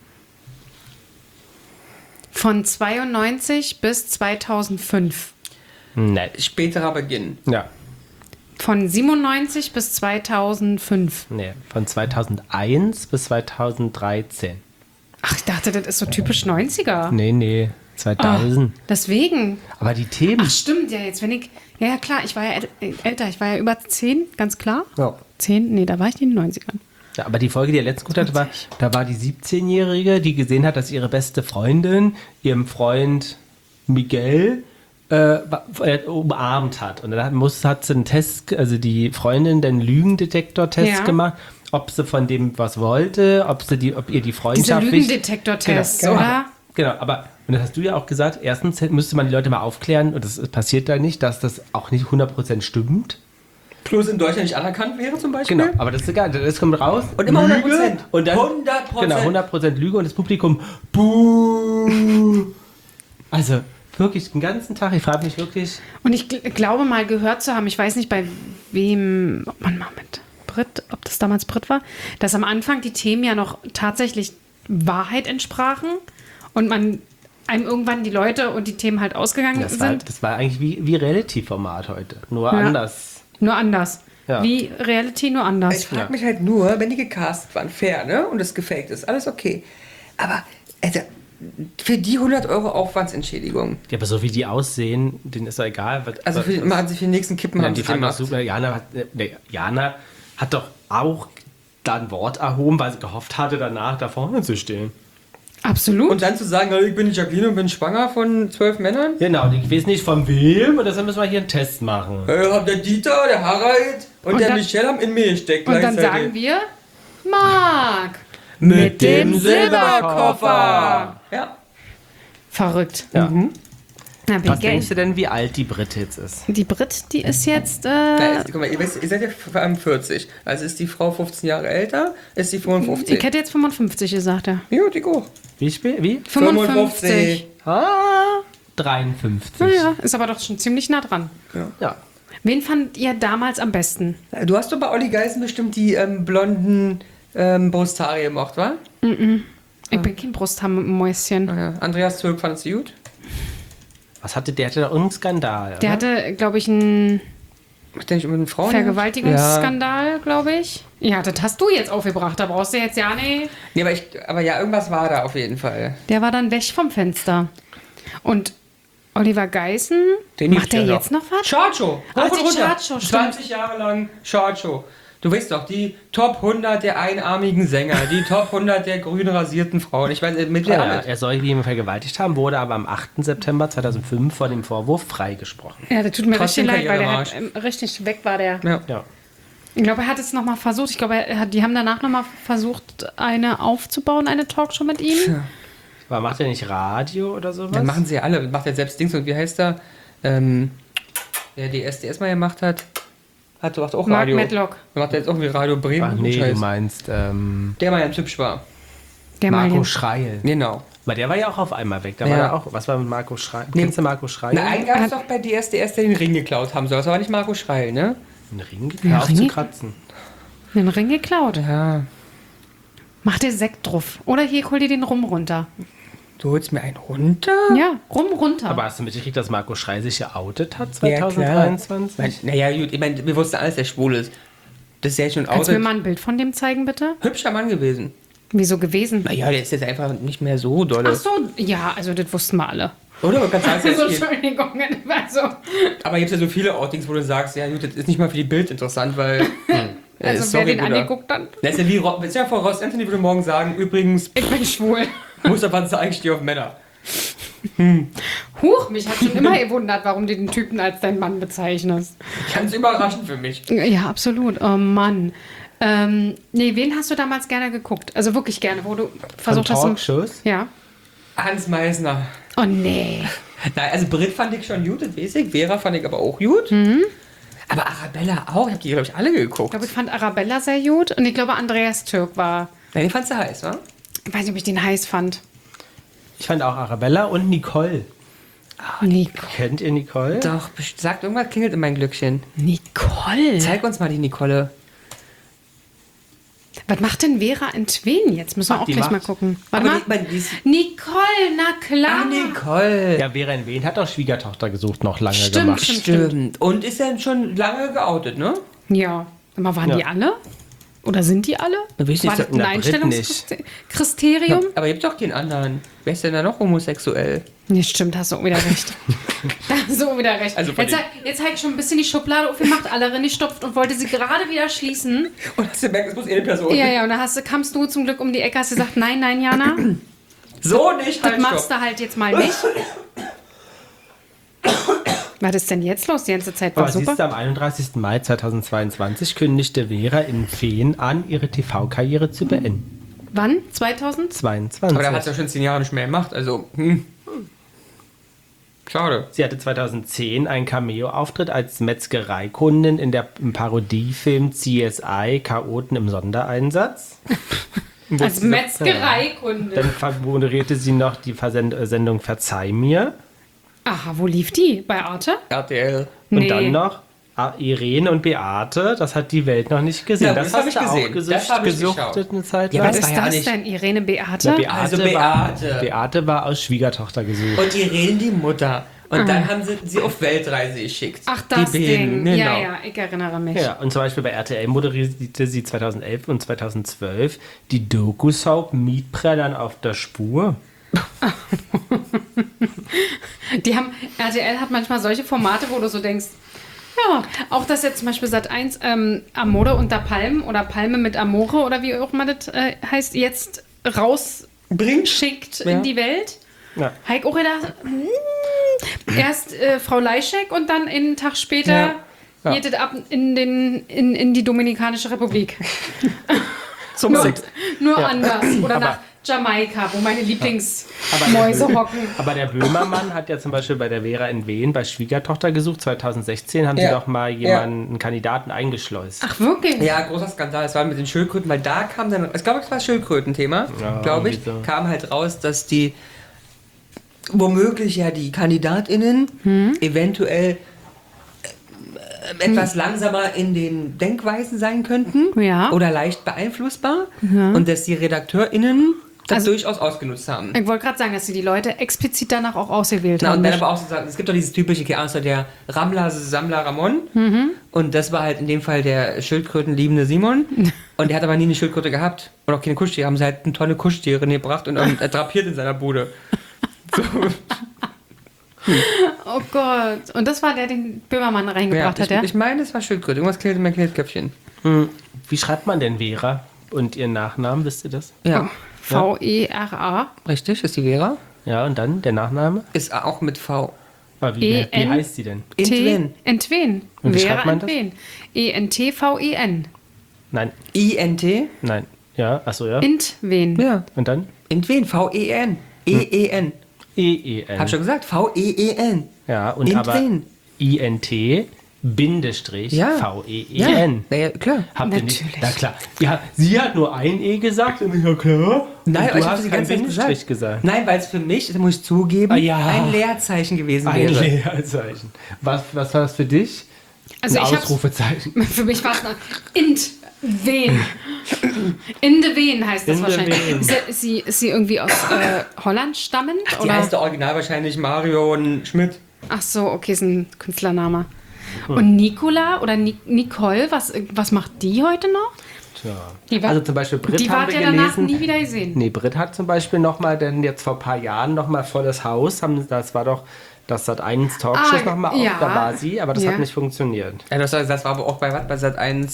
Von zweiundneunzig bis zweitausendfünf. Nein. Späterer Beginn. Ja. Von siebenundneunzig bis zweitausendfünf. Nee, von zweitausendeins bis zweitausenddreizehn. Ach, ich dachte, das ist so typisch neunziger. Nee, nee, zweitausend. Ah, deswegen. Aber die Themen. Ach, stimmt, ja, jetzt wenn ich... Ja, ja, klar, ich war ja äl- älter. Ich war ja über zehn, ganz klar. Ja. zehn? Nee, da war ich in den neunzigern. Ja, aber die Folge, die er letztens geguckt hat, war, da war die siebzehnjährige, die gesehen hat, dass ihre beste Freundin ihrem Freund Miguel äh, wa- äh, umarmt hat. Und dann muss, hat sie einen Test, also die Freundin, den Lügendetektor-Test Ja. gemacht, ob sie von dem was wollte, ob, sie die, ob ihr die Diese Freundschaft... wichtig- Lügendetektor-Tests, Genau, oder? Genau, aber, und das hast du ja auch gesagt, erstens müsste man die Leute mal aufklären, und das passiert da nicht, dass das auch nicht hundert Prozent stimmt. Plus in Deutschland nicht anerkannt wäre zum Beispiel. Genau, aber das ist egal, das kommt raus. Und immer hundert Lüge, Prozent. Und dann, hundert Prozent. Genau, hundert Prozent Lüge und das Publikum, buh. Also, wirklich den ganzen Tag, ich frage mich wirklich, Und ich gl- glaube mal gehört zu haben, ich weiß nicht bei wem, ob man mal mit Brit, ob das damals Brit war, dass am Anfang die Themen ja noch tatsächlich Wahrheit entsprachen und man einem irgendwann die Leute und die Themen halt ausgegangen das war, sind. das war eigentlich wie, wie Reality-Format heute, nur Ja. anders. Nur anders. Ja. Wie Reality, nur anders. Ich frage Ja. mich halt nur, wenn die gecastet waren, fair, ne? Und das gefaked ist, alles okay. Aber, also, für die hundert Euro Aufwandsentschädigung. Ja, aber so wie die aussehen, denen ist doch egal. Was, Also, für, was, machen sie für den nächsten Kippen ja, haben die sie fanden doch gemacht. super. Jana hat, äh, nee, Jana hat doch auch da ein Wort erhoben, weil sie gehofft hatte, danach da vorne zu stehen. Absolut. Und dann zu sagen, oh, ich bin die Jacqueline und bin schwanger von zwölf Männern? Genau, und ich weiß nicht von wem, und deshalb müssen wir hier einen Test machen. Äh, der Dieter, der Harald und, Und der dann- Michelle haben in mir gesteckt. und dann gleichzeitig. sagen wir, Marc. Mit dem Silberkoffer. Ja. Verrückt. Ja. Na, bin Was gay. denkst du denn, wie alt die Brit jetzt ist? Die Brit, die ist jetzt. Da Äh, ist, guck mal, ihr, wisst, ihr seid ja f- vierzig. Also ist die Frau fünfzehn Jahre älter, ist die fünfundfünfzig. ich hätte jetzt fünfundfünfzig gesagt, ja. Ja, die auch. Wie spät? Wie? fünfundfünfzig. Ah, dreiundfünfzig. Naja, ist aber doch schon ziemlich nah dran. Ja. Wen fand ihr damals am besten? Du hast doch bei Olli Geisen bestimmt die ähm, blonden ähm, Brusthaare gemacht, wa? Ich bin kein Brusthaarmäuschen. Ja. Andreas Türk fandest du gut? Was hatte der? Hatte da irgendeinen Skandal? Der oder? hatte, glaube ich, einen Macht der nicht immer einen Frauen? Vergewaltigungsskandal, glaube ich. Ja, das hast du jetzt aufgebracht. Da brauchst du jetzt ja nicht. Nee, aber, ich, aber ja, irgendwas war da auf jeden Fall. Der war dann weg vom Fenster. Und Oliver Geißen, Den macht der liebst du ja jetzt noch was? Charcho! Ah, Hoch und die runter. Charcho, stimmt. zwanzig Jahre lang Charcho. Du weißt doch, die Top hundert der einarmigen Sänger, die Top hundert der grün rasierten Frauen. Ich weiß, mit Ja, wer ja, damit? er soll jemanden vergewaltigt haben, wurde aber am achten September zweitausendfünf vor dem Vorwurf freigesprochen. Ja, das tut mir Trotzdem richtig leid, weil der hat, Karrieremarsch. ähm, richtig weg war der. Ja. Ja. Ich glaube, er hat es nochmal versucht. Ich glaube, er hat, die haben danach nochmal versucht, eine aufzubauen, eine Talkshow mit ihm. Aber macht er nicht Radio oder sowas? Dann machen sie ja alle. Macht er selbst Dings. Und wie heißt er? Ähm, der die S D S mal gemacht hat. Hat macht auch Mark Radio. Medlock. Der macht jetzt auch wie Radio Bremen. Ach und nee, Scheiß. du meinst ähm, Der mal ganz hübsch war. Der mal Marco hier. Schreil. Genau. Aber der war ja auch auf einmal weg. Da Ja. war er auch. Was war mit Marco Schreil? Nee. Kennst du Marco Schreil? Na, einen gab es doch bei D S D S, der den Ring geklaut haben soll. Das war nicht Marco Schreil, ne? Einen Ring Ja, gekauft Ring? zu kratzen. Den Ring geklaut. Ja. Mach dir Sekt drauf. Oder hier, hol dir den Rum runter. Du holst mir einen runter? Ja, Rum runter. Aber hast du mitgekriegt, dass Marco Schreil sich geoutet hat Ja, klar. zweitausenddreiundzwanzig? Naja, gut, ich meine, wir wussten alles, der schwul ist. Das ist ja schon Kannst aus. du mir mal ein Bild von dem zeigen, bitte? Hübscher Mann gewesen. Wieso gewesen? Naja, der ist jetzt einfach nicht mehr so dolle. Ach so, ja, also das wussten wir alle. Oder? Man kann sagen, Also, es geht. Entschuldigung, also. Aber gibt ja so viele Outings, wo du sagst, ja gut, das ist nicht mal für die Bild interessant, weil Also sorry, wer den Bruder. angeguckt hat, Das ist ja wie Ro- das ist ja vor Ross Anthony würde morgen sagen, übrigens, ich bin schwul. Mustafa sagt, ich stehe auf Männer. Huch, mich hat schon immer gewundert, warum du den Typen als deinen Mann bezeichnest. Ganz überraschend für mich. Ja, absolut. Oh Mann. Ähm, nee, wen hast du damals gerne geguckt? Also wirklich gerne, wo du versucht hast... um- Talkshows? Ja. Hans Meisner. Oh nee. Nein, also Brit fand ich schon gut, das weiß ich. Vera fand ich aber auch gut. Aber Arabella auch. Ich habe die, glaube ich, alle Ich geguckt. glaube, ich fand Arabella sehr gut und ich glaube, Andreas Türk war... Nein, den fandst du heiß, wa? Ich weiß nicht, ob ich den heiß fand. Ich fand auch Arabella und Nicole. Nico. Kennt ihr Nicole? Doch, best- sagt irgendwas klingelt in mein Glückchen. Nicole? Zeig uns mal die Nicole. Was macht denn Vera in Tween jetzt? Müssen wir Ach, auch die gleich mal macht- gucken. Warte Aber mal. die- man, die ist- Nicole, na klar. Ah, Nicole. Ja, Vera in Wen hat auch Schwiegertochter gesucht, noch lange Stimmt, gemacht. stimmt. Stimmt. Und ist ja schon lange geoutet, ne? Ja. Aber waren Ja. die alle? Oder sind die alle? Ich weiß nicht, War das ein na, Brit Einstellungskriterium? Aber gibt doch keinen anderen. Wer ist denn da noch homosexuell? Nee, stimmt, hast du auch wieder recht. da hast du auch wieder recht. Also von jetzt, hat- jetzt habe ich schon ein bisschen die Schublade aufgemacht, alle reingestopft und wollte sie gerade wieder schließen. Und hast du gemerkt, es muss eine Person. Ja, ja, und dann hast du, kamst du zum Glück um die Ecke, hast gesagt, nein, nein, Jana, So nicht, das halt, machst stopp. du halt jetzt mal nicht. Was ist denn jetzt los? Die ganze Zeit war Aber siehst du, super. am einunddreißigsten Mai zweitausendzweiundzwanzig kündigte Vera in Feen an, ihre T V-Karriere zu beenden. Wann? zweitausend? zweiundzwanzig. Aber da hat es ja schon zehn Jahre nicht mehr gemacht, also, hm. Schade. Sie hatte zweitausendzehn einen Cameo-Auftritt als Metzgereikundin in der im Parodiefilm C S I Chaoten im Sondereinsatz. Als Metzgereikunde. Dann moderierte sie noch die Versend äh, Sendung Verzeih mir. Aha, wo lief die? Bei Arte? R T L. Und Nee. dann noch ah, Irene und Beate. Das hat die Welt noch nicht gesehen. Ja, das das hab hast ich du auch gesehen. gesucht, Das hab ich gesuchtet geschaut. eine Zeit Ja, lang. Was das ist war ja das nicht- denn? Irene Beate? Na, Beate, Also war, Beate. Beate war aus Schwiegertochter gesucht. Und die reden die Mutter. Und dann haben sie sie auf Weltreise geschickt. Ach, das die Ding. Bäden, Ja, genau. ja, ich erinnere mich. Ja, und zum Beispiel bei R T L moderierte sie zweitausendelf und zweitausendzwölf die Doku-Soap Mietprellern auf der Spur. Die haben, R T L hat manchmal solche Formate, wo du so denkst, ja, auch dass jetzt zum Beispiel Sat eins ähm, Amore unter Palmen oder Palme mit Amore oder wie auch immer das äh, heißt, jetzt rausschickt Ja. in die Welt. Ja. Heik auch gedacht, hm, erst äh, Frau Leischek und dann einen Tag später Ja. Ja. geht es ab in, den, in, in die Dominikanische Republik. Zum Nur, Sex. nur Ja. anders. Oder Aber- nach Jamaika, wo meine Aber Lieblingsmäuse der, hocken. aber der Böhmermann hat ja zum Beispiel bei der Vera in Wien bei Schwiegertochter gesucht. zweitausendsechzehn haben Ja. sie doch mal jemanden, einen Kandidaten eingeschleust. Ach, wirklich? Ja, großer Skandal. Es war mit den Schildkröten, weil da kam dann, ich glaube, es war Schildkröten-Thema, Ja, glaube ich, irgendwie so. kam halt raus, dass die womöglich ja die KandidatInnen Hm? eventuell äh, etwas langsamer in den Denkweisen sein könnten Ja. oder leicht beeinflussbar und dass die RedakteurInnen das Also- durchaus ausgenutzt haben. Ich wollte gerade sagen, dass sie die Leute explizit danach auch ausgewählt Na, haben. und dann nicht? aber auch so sagen, es gibt doch dieses typische, keine Ahnung, der Rammler, Sammler Ramon. Und das war halt in dem Fall der Schildkrötenliebende Simon. Und der hat aber nie eine Schildkröte gehabt. Und auch keine Kuschtiere. Haben sie halt eine tolle Kuschtiere gebracht und ähm, drapiert in seiner Bude. So. Oh Gott. Und das war der, den Böhmermann Ja, reingebracht ich, hat, ja? ich meine, es war Schildkröte. Irgendwas klingelt in mein Knetköpfchen. Wie schreibt man denn Vera und ihren Nachnamen? Wisst ihr das? Ja, V E R A. richtig, ist die Vera. Ja, und dann der Nachname? Ist auch mit V. Aber wie, E wie N heißt sie denn? Entwen. Entwen. Und wie Vera schreibt man das? Entwen. E N T V E N. Nein, I N T. nein. Ja, achso, ja. Entwen. Ja, Und dann? Entwen. V E N. E E N. E E N. Hab schon gesagt, V E E N. Ja, und aber Entwen. I N T Bindestrich Ja. V E E N. Ja, ja, klar. Habt ihr nicht? Natürlich. Na klar. Ja, sie hat nur ein E gesagt und ich, ja klar. Nein, und aber du ich habe hast die kein ganze Zeit Bindestrich gesagt. gesagt. Nein, weil es für mich, das muss ich zugeben, Ah, ja. ein Leerzeichen gewesen Ein wäre. Leerzeichen. Was, was war das für dich? Also ein ich hab's- Ausrufezeichen. Für mich war es noch Entwen. In de Wen heißt das In de wahrscheinlich. Wen. Ist sie, ist, sie, ist sie irgendwie aus äh, Holland stammend? Die oder? heißt der Original wahrscheinlich Marion Schmidt. Ach so, okay, ist ein Künstlername. Und Nicola oder Ni Nicole, was, was macht die heute noch? Tja. Die war- Also zum Beispiel Brit Die haben wart wir ja danach gelesen. nie wieder gesehen. Nee, Brit hat zum Beispiel nochmal, denn jetzt vor ein paar Jahren nochmal volles Haus, haben, das war doch das Sat eins Talkshows Ah, nochmal auf, ja. da war sie, aber das Ja. hat nicht funktioniert. Ja, das, das war aber auch bei was? Bei Sat eins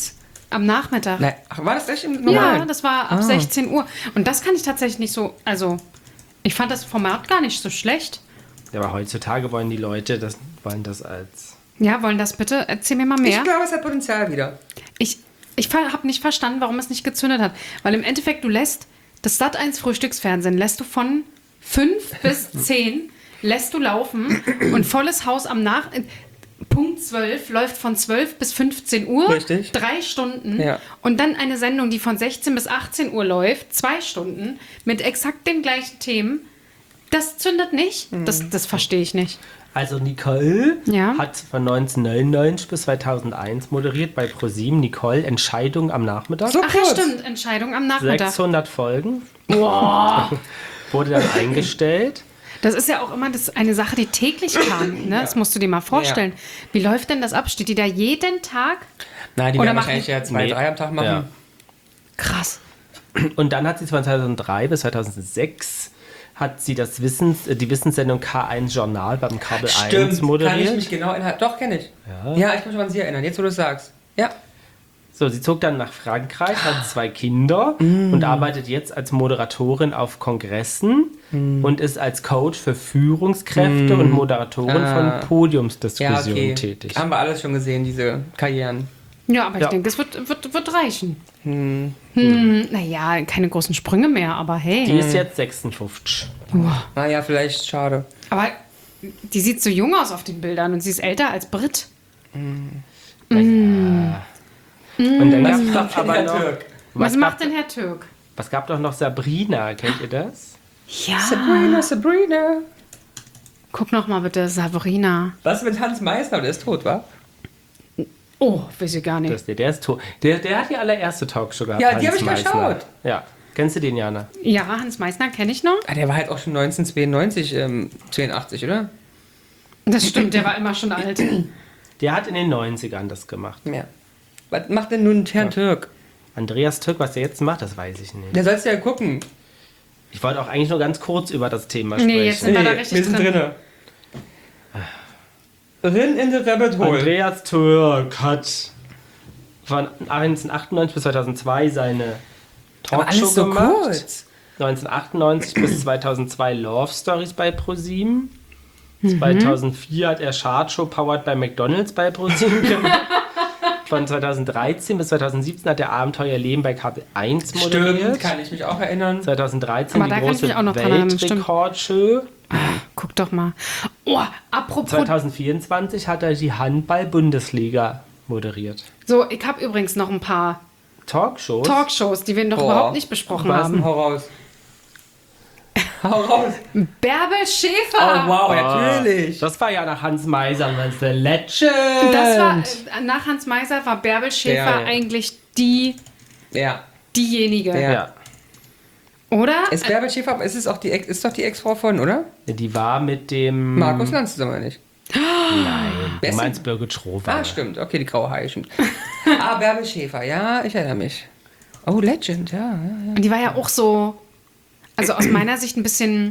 am Nachmittag. Nein, ach, war das echt im Ja, Normalen? das war ab Ah. sechzehn Uhr. Und das kann ich tatsächlich nicht so, also ich fand das Format gar nicht so schlecht. Ja, aber heutzutage wollen die Leute das, wollen das als... Ja, wollen das bitte? Erzähl mir mal mehr. Ich glaube, es hat Potenzial wieder. Ich, ich habe nicht verstanden, warum es nicht gezündet hat. Weil im Endeffekt, du lässt das Sat eins Frühstücksfernsehen, lässt du von fünf bis zehn, lässt du laufen und volles Haus am Nach... Punkt zwölf läuft von zwölf bis fünfzehn Uhr. Richtig. Drei Stunden. Ja. Und dann eine Sendung, die von sechzehn bis achtzehn Uhr läuft. Zwei Stunden. Mit exakt den gleichen Themen. Das zündet nicht. Das, das verstehe ich nicht. Also Nicole Ja. hat von neunzehnhundertneunundneunzig bis zweitausendeins moderiert bei ProSieben. Nicole, Entscheidung am Nachmittag. So Ach ja, kurz. stimmt. Entscheidung am Nachmittag. sechshundert Folgen. Boah. Wurde dann eingestellt. Das ist ja auch immer das eine Sache, die täglich kam. Ne? Das musst du dir mal vorstellen. Wie läuft denn das ab? Steht die da jeden Tag? Nein, die Oder werden machen- wahrscheinlich ja zwei, Nee. drei am Tag machen. Ja. Krass. Und dann hat sie von zweitausenddrei bis zweitausendsechs hat sie das Wissens, äh, die Wissenssendung K eins Journal beim Kabel eins Stimmt, kann ich moderiert. mich genau erinnern. Doch, kenne ich. Ja. Ja, ich kann mich an sie erinnern, jetzt wo du es sagst. Ja. So, sie zog dann nach Frankreich, hat zwei Kinder Mm. und arbeitet jetzt als Moderatorin auf Kongressen Mm. und ist als Coach für Führungskräfte und Moderatorin Ah. von Ja, Podiumsdiskussionen okay. tätig. Haben wir alles schon gesehen, diese Karrieren. Ja, aber ich Ja. denke, es wird, wird, wird reichen. Hm. Hm, naja, keine großen Sprünge mehr, aber hey. Die ist jetzt sechsundfünfzig. Naja, vielleicht schade. Aber die sieht so jung aus auf den Bildern und sie ist älter als Brit. Und dann gab es macht aber Herr noch... Türk? Was, gab- macht denn Herr Türk? Was gab doch noch Sabrina, kennt ihr das? Ja. Sabrina, Sabrina. Guck noch mal bitte, Sabrina. Was mit Hans Meisner? Der ist tot, wa? Oh, weiß ich gar nicht. Das, der, der ist tot. Der, der hat die allererste Talkshow gehabt. Ja, die Hans hab ich Meisner. geschaut. Ja. Kennst du den, Jana? Ja, Hans Meisner kenne ich noch. Ah, der war halt auch schon neunzehnhundertzweiundneunzig, ähm, zweiundachtzig, oder? Das stimmt, der war immer schon alt. Der hat in den neunzigern das gemacht. Ja. Was macht denn nun Herr Türk? Andreas Türk, was der jetzt macht, das weiß ich nicht. Der sollst du ja gucken. Ich wollte auch eigentlich nur ganz kurz über das Thema sprechen. Nee, jetzt sind wir da richtig wir sind drin. drinne. Rin in the Rabbit Hole. Andreas Türk hat von neunzehnhundertachtundneunzig bis zweitauszwei seine Aber Talkshow alles so gemacht. kurz. neunzehnhundertachtundneunzig bis zweitausendzwei Love Stories bei ProSieben. Mhm. zweitausendsvier hat er Chartshow Powered bei McDonalds bei ProSieben gemacht. Von zweitausenddreizehn bis zweitausendsiebzehn hat er Abenteuerleben bei Kabel eins moderiert. Stimmt, kann ich mich auch erinnern. zweitausenddreizehn Aber die da kann ich große mich auch noch dran erinnern, stimmt. Weltrekordshow. Guck doch mal. Oh, apropos. zweitausendvierundzwanzig hat er die Handball-Bundesliga moderiert. So, ich habe übrigens noch ein paar Talkshows. Talkshows, die wir noch Boah. überhaupt nicht besprochen Was? haben. Hau raus. Hau raus. Bärbel Oh, Schäfer. wow, natürlich. Das war ja nach Hans Meiser, das ist der Legend. Das war, äh, nach Hans Meiser war Bärbel Schäfer Ja, ja. eigentlich die, Ja. diejenige. Ja. Ja. Oder? Ist Bärbel Schäfer, ist, es auch die, Ex- ist doch die Ex-Frau von, oder? Die war mit dem... Markus Lanz zusammen, oder nicht? Nein, Wer du ist meinst Birgit Schrover. Ah, stimmt. Okay, die graue Haie, stimmt. ah, Bärbel Schäfer, ja, ich erinnere mich. Oh, Legend, ja, ja, ja. Und die war ja auch so, also aus meiner Sicht ein bisschen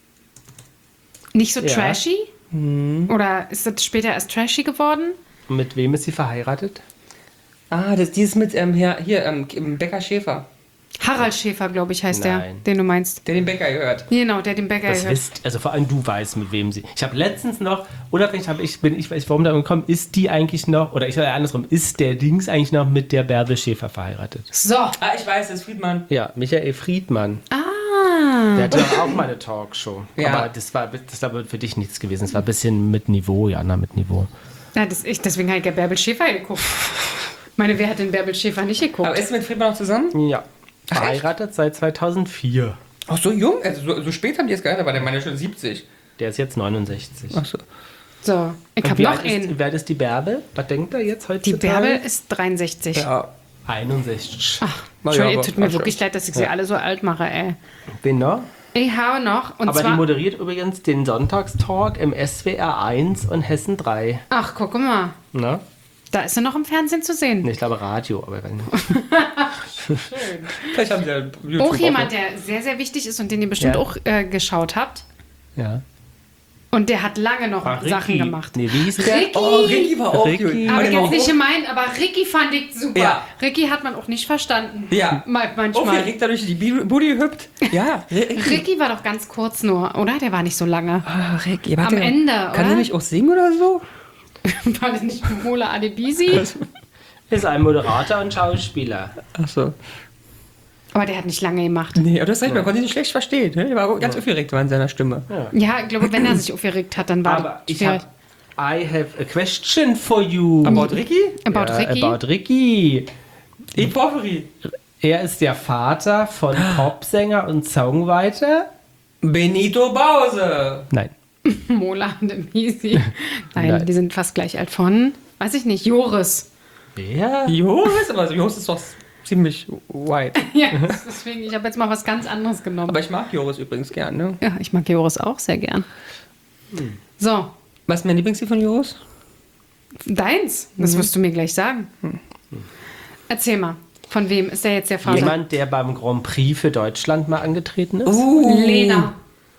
nicht so Ja. trashy. Oder ist das später erst trashy geworden? Und mit wem ist sie verheiratet? Ah, das, dieses mit, ähm, hier, hier ähm, Bäcker Schäfer, Harald Schäfer, glaube ich, heißt der, Nein. den du meinst. der den Bäcker gehört. Genau, der den Bäcker Das gehört. wisst, also vor allem du weißt, mit wem sie. Ich habe letztens noch, unabhängig habe ich, bin ich weiß, warum da gekommen, ist die eigentlich noch, oder ich sage andersrum, ist der Dings eigentlich noch mit der Bärbel Schäfer verheiratet? So. Ah, ich weiß, das ist Friedmann. Ja, Michael Friedmann. Ah. Der hatte doch auch mal eine Talkshow. Ja. Aber das war, das war für dich nichts gewesen. Es war ein bisschen mit Niveau, Jana, mit Niveau. Ja, das, ich, deswegen habe ich ja Bärbel Schäfer geguckt. Ich meine, wer hat den Bärbel Schäfer nicht geguckt? Aber ist mit Friedmann noch zusammen? Ja. Ach, Verheiratet seit zweitausendvier. Ach, so jung? Also so, so spät haben die es geheiratet, aber der Mann ja schon siebzig. Der ist jetzt neunundsechzig. Ach so. So, ich Und habe wie noch alt ist, einen. wie alt ist die Bärbel? Was denkt er jetzt Die heutzutage? Bärbel ist dreiundsechzig. Ja. einundsechzig. Ach, Na ja, Entschuldigung, aber- tut mir ach, wirklich schon. leid, dass ich sie Ja. alle so alt mache, ey. Wen noch? Ich habe noch, und Aber die zwar... moderiert übrigens den Sonntagstalk im S W R eins und Hessen drei. Ach, guck mal. Ne? Da ist er noch im Fernsehen zu sehen. Nee, ich glaube Radio, aber ich weiß nicht. Vielleicht haben sie ja YouTube Auch jemand, der sehr, sehr wichtig ist und den ihr bestimmt Ja. auch äh, geschaut habt. Ja. Und der hat lange noch Ah, Sachen Ricky. gemacht. Nee, wie hieß der? Ricky! Oh, Ricky war auch Ricky. gut. Aber der war jetzt nicht auch- gemeint, aber Ricky fand ich super. Ja. Ricky hat man auch nicht verstanden. Ja. Mal, manchmal. Aufgeregt dadurch die Bi- Booty hüpft. Ja, Ricky. Ricky war doch ganz kurz nur, oder? Der war nicht so lange. Ah, Ricky. Am Ende, Kann oder? der nicht auch singen oder so? War das nicht Mola Adebisi? Ist ein Moderator und Schauspieler. Ach so. Aber der hat nicht lange gemacht. Nee, aber das recht, man konnte ihn nicht schlecht verstehen. Ne? Der war ganz aufgeregt war in seiner Stimme. Ja, ich glaube, wenn er sich aufgeregt hat, dann war Aber das ich habe I have a question for you. About Ricky? About ja, Ricky. About Ricky. Ich Porphyry. Er ist der Vater von Popsänger und Songwriter. Benito Bause. Nein. Mola Adebisi. Nein, Nein. die sind fast gleich alt von, weiß ich nicht, Joris. Wer? Joris, aber Joris ist doch ziemlich white. Ja, deswegen, ich habe jetzt mal was ganz anderes genommen. Aber ich mag Joris übrigens gern, ne? Ja, ich mag Joris auch sehr gern. So, Was ist mein Lieblingslied von Joris? deins, das wirst du mir gleich sagen. Erzähl mal, von wem ist der jetzt der Vater? Jemand, der beim Grand Prix für Deutschland mal angetreten ist? Uh. Lena.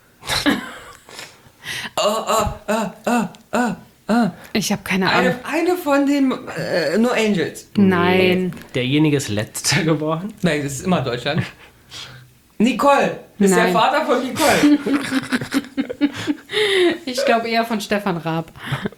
Ich habe keine Ahnung. Eine, eine von den äh, No Angels. Nein. Derjenige ist letzter geworden. Nein, das ist immer Deutschland. Nicole. Das ist Nein. der Vater von Nicole. Ich glaube eher von Stefan Raab.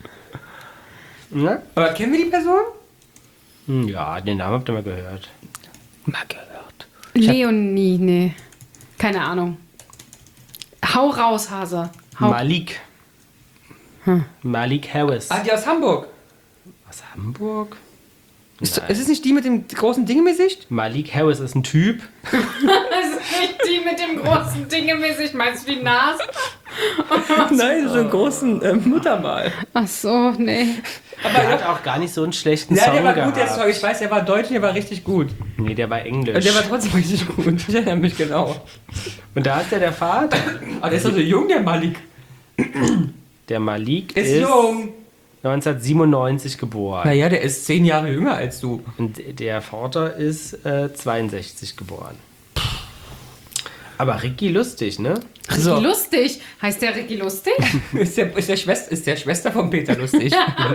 Ne? Aber kennen wir die Person? Hm, Ja, den Namen habt ihr mal gehört. Mal gehört. Leonie, nee. Keine Ahnung. Hau raus, Hase. Hau. Malik. Malik Harris. Ah, die aus Hamburg. Aus Hamburg? Ist, ist es nicht die mit dem großen Ding im Gesicht? Malik Harris ist ein Typ. Das ist nicht die mit dem großen Ding im Gesicht. Meinst du die Nase? Nein, so einen großen äh, Muttermal. Ach so, nee. Der hat auch gar nicht so einen schlechten Ja, Song der war gehabt. gut, der Song. Ich weiß, der war deutsch, der war richtig gut. Nee, der war Englisch. Und der war trotzdem richtig gut. Ich erinnere mich genau. Und da ist der der Vater. Aber der ist doch so jung, der Malik. Der Malik Ist, ist jung. neunzehnhundertsiebenundneunzig geboren. Naja, der ist zehn Jahre jünger als du. Und der Vater ist äh, zweiundsechzig geboren. Aber Ricky lustig, ne? Ricky So. Lustig. Heißt der Ricky Lustig? Ist der, ist, der Schwester, ist der Schwester von Peter lustig.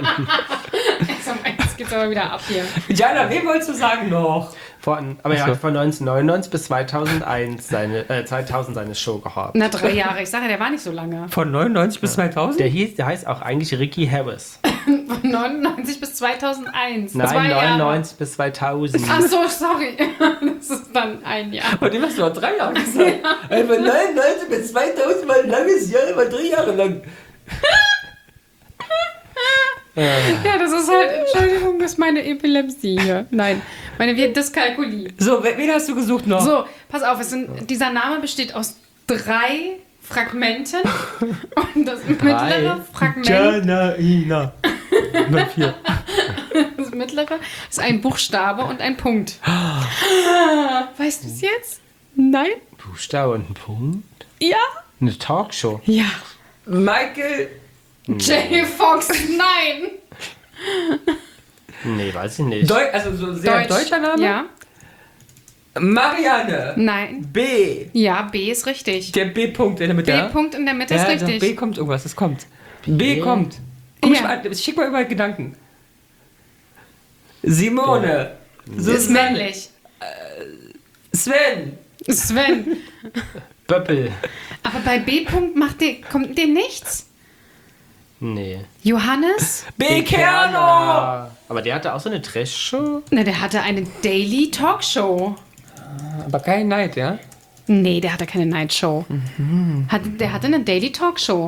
Jetzt geht's aber wieder ab hier. Jana, wen wolltest du sagen noch? Von, aber er Ach so. hat von neunzehnhundertneunundneunzig bis zweitausendeins seine, äh, zweitausend seine Show gehabt. Na, drei Jahre. Ich sage, der war nicht so lange. Von neunundneunzig bis zweitausend? Der, hieß, der heißt auch eigentlich Ricky Harris. Von neunundneunzig bis zweitausendeins. Nein, Zwei Jahre. neunundneunzig bis zweitausend. Ach so, sorry. Das ist dann ein Jahr. Von dem hast du auch drei Jahre gesagt. Ja. Von neunundneunzig bis zweitausend war ein langes Jahr, war drei Jahre lang. Ja, das ist halt, Entschuldigung, das ist meine Epilepsie hier. Nein, meine Dyskalkulie. So, wen wen hast du gesucht noch? So, pass auf, es sind, dieser Name besteht aus drei Fragmenten. Und das mittlere Fragment, Janaina. Nummer vier. das mittlere ist ein Buchstabe und ein Punkt. Weißt du es jetzt? Nein? Buchstabe und ein Punkt. Ja? Eine Talkshow. Ja. Michael. J. Fox, nein! Nee, weiß ich nicht. Deu also so sehr deutscher Name? Ja. Marianne. Nein. B. Ja, B ist richtig. Der B-Punkt in der Mitte. ja? B-Punkt in der Mitte Ja, ist doch, richtig. B kommt irgendwas, es kommt. B kommt. Guck Ja. mich mal an, schick mal überall Gedanken. Simone. ist männlich. Sven. Sven. Böppel. Aber bei B-Punkt macht dir, kommt dir nichts? Nee. Johannes? B. Kerno. Ah, aber der hatte auch so eine Trash-Show? Na, der hatte eine Daily Talkshow. Aber kein Neid, ja? Nee, der hatte keine Night Show. Hat, der hatte eine Daily Talkshow.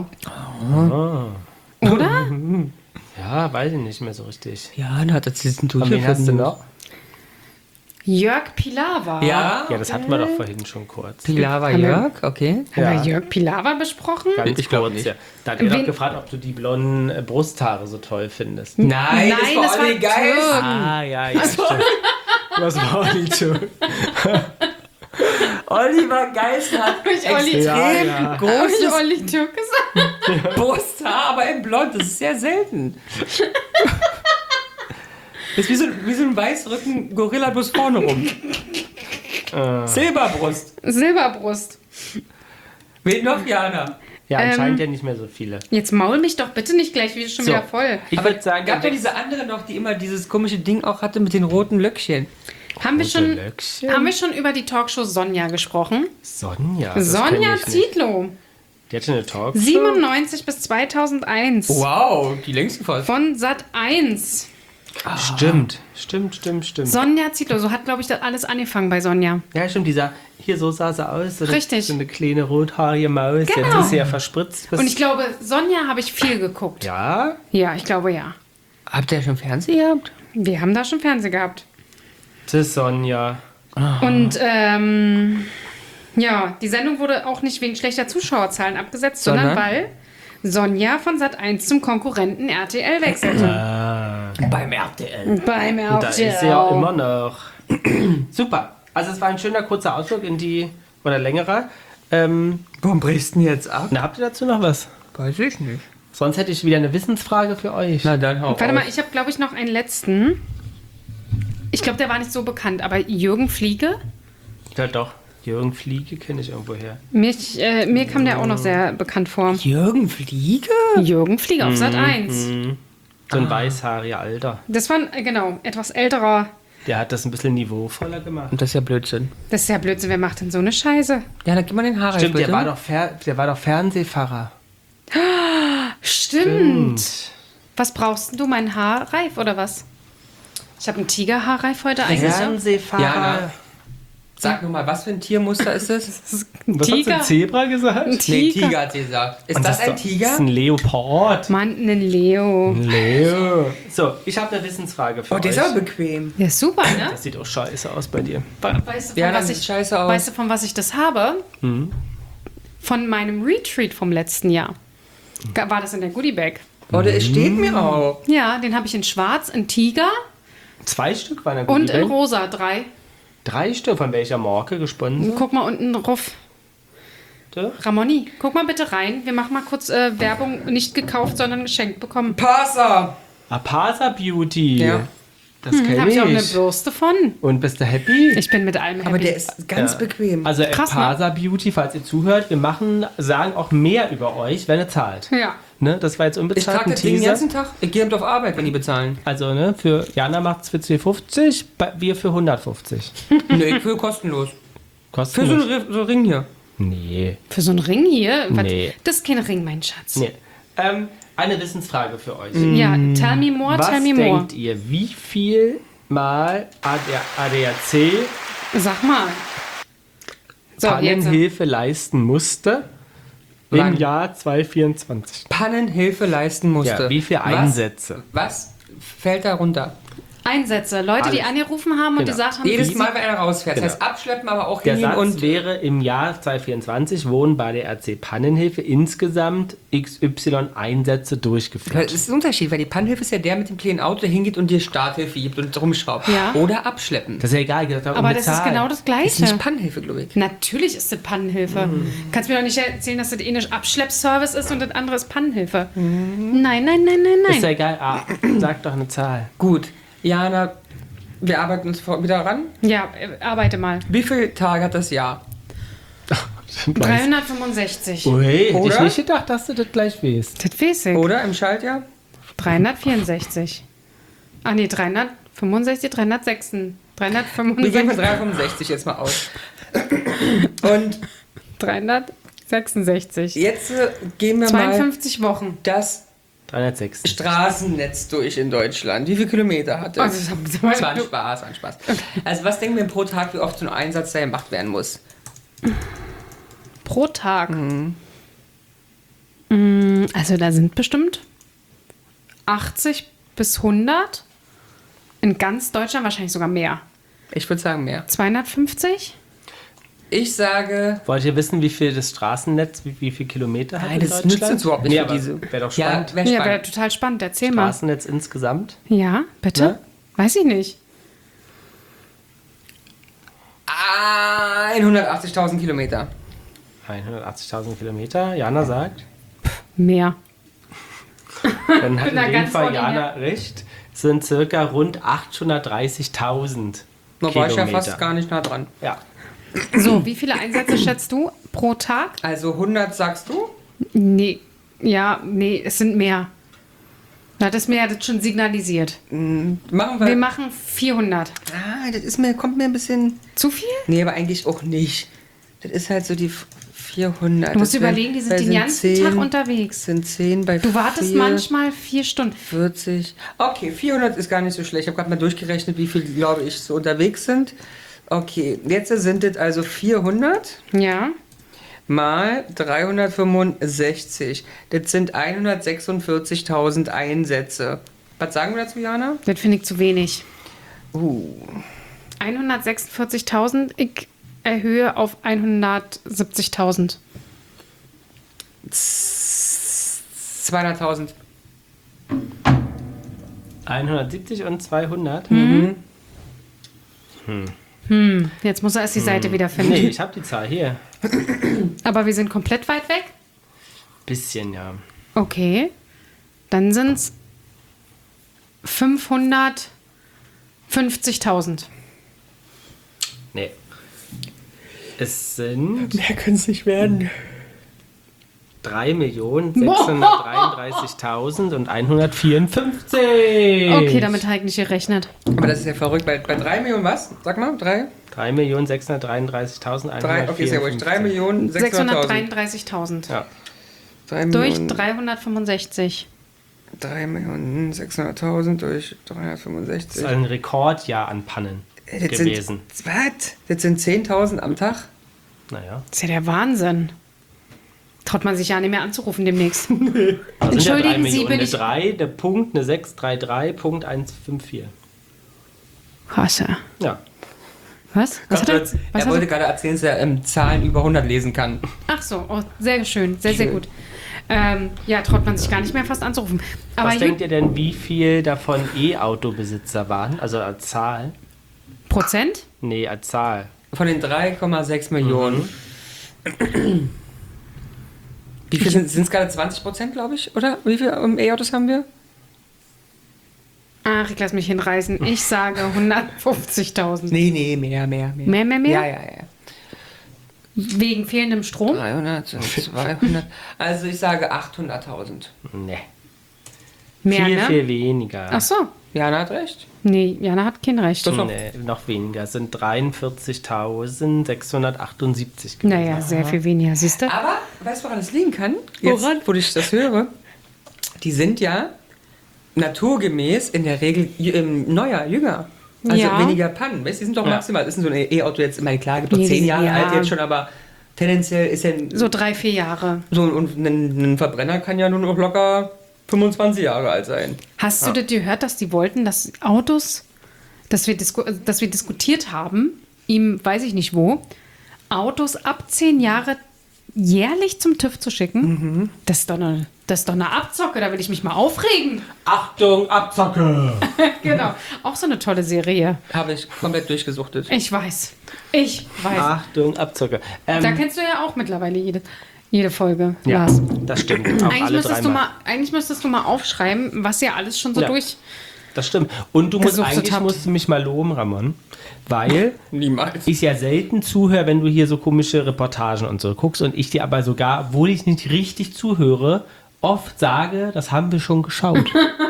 Oder? Ja, weiß ich nicht mehr so richtig. Ja, dann hat er diesen Und wen hast du noch? Jörg Pilawa. Ja. Ja, das hatten wir doch vorhin schon kurz. Pilava Haben wir- Jörg, okay. Haben Ja. wir Jörg Pilawa besprochen? Ganz Ich glaub kurz, nicht. ja. Da hat er Wen- doch gefragt, ob du die blonden äh, Brusthaare so toll findest. Nein, das Nein, war das war Olli Geist. Türk. Ah, ja, ja, stimmt. Was war Olli schon? Oliver Geist hat ich Olli- extrem Ja, ja. Hab ich großes Olli Türk gesagt? Brusthaar, aber in blond. Das ist sehr selten. Das ist wie so, wie so ein Weißrücken Gorilla bloß vorne rum. Silberbrust. Silberbrust. Wen noch, Jana? Ja, anscheinend Ähm, ja nicht mehr so viele. Jetzt maul mich doch bitte nicht gleich, wie ist schon So. wieder voll. Ich Aber würde sagen, gab ja diese andere noch, die immer dieses komische Ding auch hatte mit den roten Löckchen. Haben wir, Rote schon, Löckchen? haben wir schon über die Talkshow Sonja gesprochen? Sonja. das Sonja kenn ich nicht. Zietlow. Die hatte eine Talkshow. siebenundneunzig bis zweitausendeins. Wow, die längsten Folgen. Von Sat eins. Stimmt, stimmt, stimmt, stimmt. Sonja Zietlow. So hat, glaube ich, das alles angefangen bei Sonja. Ja, stimmt, dieser, hier so sah sie aus. So eine- Richtig. So eine kleine rothaarige Maus. Genau. Jetzt ist sie ja verspritzt. bis- Und ich glaube, Sonja habe ich viel geguckt. ja, Ja, ich glaube ja. Habt ihr schon Fernsehen gehabt? Wir haben da schon Fernsehen gehabt. das ist Sonja. Und ähm, ja, die Sendung wurde auch nicht wegen schlechter Zuschauerzahlen abgesetzt, sondern, Sondern? weil Sonja von Sat eins zum Konkurrenten R T L wechselte. Beim R T L. Beim R Und da T L. ist sie ja immer noch. Super. Also es war ein schöner kurzer Ausflug in die, oder längerer. Ähm, Warum brichst du denn jetzt ab? na, habt ihr dazu noch was? Weiß ich nicht. Sonst hätte ich wieder eine Wissensfrage für euch. Na dann hau Warte raus. mal, ich habe, glaube ich, noch einen letzten. Ich glaube, der war nicht so bekannt, aber Jürgen Fliege, Ja doch, Jürgen Fliege kenne ich irgendwoher. mich, äh, mir kam der auch noch sehr bekannt vor. Jürgen Fliege? Jürgen Fliege auf Sat eins. So ein weißhaariger Alter. Das war ein, äh, genau, etwas älterer. Der hat das ein bisschen niveauvoller gemacht. Und das ist ja Blödsinn. Das ist ja Blödsinn, wer macht denn so eine Scheiße? Ja, dann gib mal den Haare. Stimmt, bitte. der war, doch Fer der war doch Fernsehpfarrer. Stimmt. Was brauchst denn du, mein Haarreif oder was? Ich habe einen Tigerhaarreif heute eigentlich. auch. Fernsehfahrer. Jana. Sag nur mal, was für ein Tiermuster ist das? Das ist ein Was Tiger. hat sie, Zebra gesagt? Ein Nee, Tiger. Tiger hat sie gesagt. Ist Und das ein doch- Das ist Tiger? ein Leopard. Mann, ein Leo. Leo. So, ich habe eine Wissensfrage für Oh, der euch. ist aber bequem. Ja, super, ne? Das sieht auch scheiße aus bei dir. Weißt du, von Ja, was das ich, sieht scheiße aus. weißt du, von was ich das habe? Mhm. Von meinem Retreat vom letzten Jahr. Ga- War das in der Goodiebag? Oh, der steht mir auch. Ja, den habe ich in schwarz, in Tiger Zwei Stück waren da und in gut. rosa. Drei. Drei Stück. Von welcher Marke gesponnen? Guck mal unten drauf. Ramoni, guck mal bitte rein. Wir machen mal kurz äh, Werbung. Nicht gekauft, sondern geschenkt bekommen. Pasa. Apasa Beauty. Ja. Das kenne Habe ich. ich auch eine Bürste von. Und bist du happy? Ich bin mit allem happy. Aber der ist ganz Ja. bequem. Also Krass, ne? Apasa Beauty, falls ihr zuhört, wir machen, sagen auch mehr über euch, wenn ihr zahlt. Ja. Ne? Das war jetzt Ich unbezahlt trage ein das Ding den Teaser. ganzen Tag. Ich gehe damit auf Arbeit, wenn die bezahlen. Also ne, für Jana macht es für zwei fünfzig, bei- wir für hundertfünfzig. Nö, ich will kostenlos. Kostet Für so einen Ri- so einen Ring hier. Nee, Für so einen Ring hier? Was? Nee. Das ist kein Ring, mein Schatz. nee. Ähm, eine Wissensfrage für euch. Ja, tell me more, Was tell me more. denkt ihr, wie viel mal A D A C Sag mal. So, jetzt. Pannenhilfe leisten musste Wann? im Jahr zweitausendvierundzwanzig? Pannenhilfe leisten musste. Ja, wie viele Was? Einsätze? Was fällt da runter? Einsätze. Leute, die Alles. angerufen haben und Genau. gesagt haben, Jedes wie Mal, sie- wenn einer rausfährt. Genau. Das heißt, abschleppen, aber auch Der hingehen Satz und... wäre, im Jahr zweitausendvierundzwanzig wurden bei der R C Pannenhilfe insgesamt X Y Einsätze Weil durchgeführt. es ist ein Unterschied, weil die Pannenhilfe ist ja der mit dem kleinen Auto, der hingeht und dir Starthilfe gibt und rumschraubt. Ja. Oder abschleppen. Das ist ja egal, ich gesagt, um Aber eine das ist Zahl. genau das Das ist nicht Gleiche. Pannenhilfe, glaube ich. Natürlich ist das Pannenhilfe. Kannst mir doch nicht erzählen, dass das eine Abschleppservice ist und das andere ist Pannenhilfe. Nein, nein, nein, nein, Ist ja nein. egal, ah, sag doch eine Zahl. Gut. Jana, wir arbeiten uns vor- wieder ran. Ja, äh, arbeite mal. Wie viele Tage hat das Jahr? dreihundertfünfundsechzig. Ui, hätte ich Oder? nicht gedacht, dass du das gleich weißt. Das weiß ich. Oder im Schaltjahr? dreihundertvierundsechzig. Ah nee, dreihundertfünfundsechzig, dreihundertsechs. Wir gehen von dreihundertfünfundsechzig. dreihundertfünfundsechzig jetzt mal aus. Und dreihundertsechsundsechzig. jetzt äh, gehen wir mal zweiundfünfzig Wochen. das dreihundertsechs. Straßennetz durch in Deutschland. Wie viele Kilometer hat Oh, es? das haben- Das war ein Spaß, war ein Spaß. Also was denken wir pro Tag, wie oft so ein Einsatz da gemacht werden muss? Pro Tag. Mm, Also da sind bestimmt achtzig bis hundert. In ganz Deutschland wahrscheinlich sogar mehr. Ich würde sagen mehr. zweihundertfünfzig? Ich sage... Wollt ihr wissen, wie viel das Straßennetz, wie, wie viel Kilometer hat Nein, in das Deutschland? nützt uns überhaupt nicht nee, für aber diese... Wäre doch Ja, spannend. wäre Ja, wäre spannend. total spannend. Erzähl mal. Straßennetz insgesamt? Ja, bitte? Ne? Weiß ich nicht. Ah, hundertachtzigtausend Kilometer. hundertachtzigtausend Kilometer. Jana sagt. Mehr. Dann hat bin da in dem ganz Fall ordinär. Jana recht. Sind circa rund achthundertdreißigtausend Da war ich ja Kilometer. fast gar nicht nah dran. Ja. So, wie viele Einsätze schätzt du pro Tag? Also hundert sagst du? Nee, ja, nee, es sind mehr. Na, das ist mir ja das schon signalisiert. Machen wir. Wir machen vierhundert. Ah, das ist mir, kommt mir ein bisschen. Zu viel? Nee, aber eigentlich auch nicht. Das ist halt so die vierhundert. Du musst Das wär- überlegen, die sind weil den ganzen zehn, Tag unterwegs. Sind zehn bei Du wartest vier, manchmal vier Stunden. vierzig. Okay, vierhundert ist gar nicht so schlecht. Ich habe gerade mal durchgerechnet, wie viel, glaube ich, so unterwegs sind. Okay, jetzt sind es also vierhundert Ja. mal dreihundertfünfundsechzig. Das sind hundertsechsundvierzigtausend Einsätze. Was sagen wir dazu, Jana? Das finde ich zu wenig. Uh, hundertsechsundvierzigtausend, ich erhöhe auf hundertsiebzigtausend. zweihunderttausend. hundertsiebzig und zweihundert? Hm, jetzt muss er erst die Seite wieder finden. Nee, ich habe die Zahl hier. Aber wir sind komplett weit weg. Bisschen, ja. Okay. Dann sind es fünfhundertfünfzigtausend. Nee. Es sind Mehr können es nicht werden. drei Millionen sechshundertdreiunddreißigtausend und hundertvierundfünfzig. Okay, damit habe ich nicht gerechnet. Aber das ist ja verrückt. Bei, bei drei Millionen was? Sag mal, drei? drei Millionen sechshundertdreiunddreißigtausend Drei, okay, sehr ruhig. drei Millionen sechshunderttausend. sechshundertdreiunddreißigtausend. Ja. drei Durch Millionen, dreihundertfünfundsechzig. drei Millionen sechshunderttausend durch Das dreihundertfünfundsechzig. ist ein Rekordjahr an Pannen Äh, das gewesen. Sind, was? Das sind zehntausend am Tag? Naja. Das ist ja der Wahnsinn. Traut man sich ja nicht mehr anzurufen demnächst. Da sind ja drei Entschuldigen Sie, Millionen. bin Eine ich... drei, eine Punkt, eine sechs, drei, drei, Punkt, eins, fünf, vier. Krasse. Ja. Was? Was hat er? Was er hat wollte er? gerade erzählen, dass er ähm, Zahlen über hundert lesen kann. Ach so, oh, sehr schön, sehr, sehr Schön. gut. Ähm, ja, traut man sich gar nicht mehr fast anzurufen. Aber Was gut, denkt ihr denn, wie viel davon E-Auto-Besitzer waren? Also als Zahl? Prozent? Nee, als Zahl. Von den drei Komma sechs Millionen. Wie viel sind es gerade? zwanzig Prozent, glaube ich, oder? Wie viele um, E-Autos haben wir? Ach, ich lass mich hinreißen. Ich sage hundertfünfzigtausend. Nee, nee, mehr, mehr, mehr. Mehr, mehr, mehr? Ja, ja, ja. Wegen fehlendem Strom? dreihundert, zweihundert. Also ich sage achthunderttausend. Nee. Mehr, viel, ne? viel weniger. Ach so. Jana hat recht. Nee, Jana hat kein Recht. Nee, noch weniger. Es sind dreiundvierzigtausendsechshundertachtundsiebzig gewesen. Naja, sehr viel weniger, siehst du? Aber, weißt du, woran das liegen kann? Jetzt, Woran? wo ich das höre. Die sind ja naturgemäß in der Regel jü- ähm, neuer, jünger. Also Ja. weniger Pannen. Weißt du, die sind doch Ja. maximal, ist denn so ein E-Auto jetzt, immer klar, gibt doch Nee, zehn Jahre ja. alt jetzt schon, aber tendenziell ist ja So drei, vier Jahre. so und ein, ein Verbrenner kann ja nun auch locker fünfundzwanzig Jahre alt sein. Hast du das gehört, dass die wollten, dass Autos, dass wir, disku dass wir diskutiert haben, ihm weiß ich nicht wo, Autos ab zehn Jahre jährlich zum TÜV zu schicken? Mhm. Das ist doch eine, das ist doch eine Abzocke, da will ich mich mal aufregen. Achtung, Abzocke! Genau, auch so eine tolle Serie. Habe ich komplett durchgesuchtet. Ich weiß, ich weiß. Achtung, Abzocke. Ähm, Da kennst du ja auch mittlerweile jede, jede Folge, ja, Lars. das stimmt. Auch Eigentlich alle müsstest, du dreimal. mal, eigentlich müsstest du mal aufschreiben, was ihr alles schon so Ja. durch... Das stimmt. Und du musst Gesuchtet eigentlich habt. musst du mich mal loben, Ramon, weil Niemals. ich ja selten zuhöre, wenn du hier so komische Reportagen und so guckst und ich dir aber sogar, obwohl ich nicht richtig zuhöre, oft sage, das haben wir schon geschaut.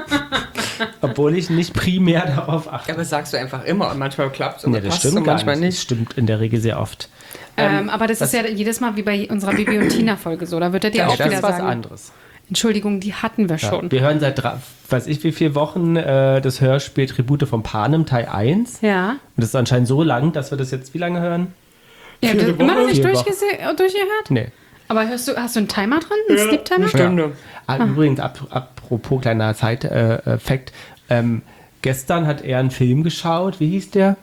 Obwohl ich nicht primär darauf achte. Ja, aber das sagst du einfach immer und manchmal klappt es und Ja, dann das passt es stimmt und gar manchmal nicht. nicht. Das stimmt in der Regel sehr oft. Ähm, aber das ist ja jedes Mal wie bei unserer Bibi und Tina Folge so. Da wird er dir Ja, auch das wieder ist was sagen. anderes. Entschuldigung, die hatten wir Ja, schon. wir hören seit, drei, weiß ich wie viele Wochen äh, das Hörspiel Tribute von Panem Teil eins. Ja. Und das ist anscheinend so lang, dass wir das jetzt wie lange hören? Ja, Vier du Wochen? immer noch nicht Vier durchgese- äh, durchgehört? Nee. Aber hörst du, hast du einen Timer drin? Einen Sleep-Timer? Stunde. Ah, Übrigens, ap apropos kleiner Side-Fact, ähm, gestern hat er einen Film geschaut, wie hieß der?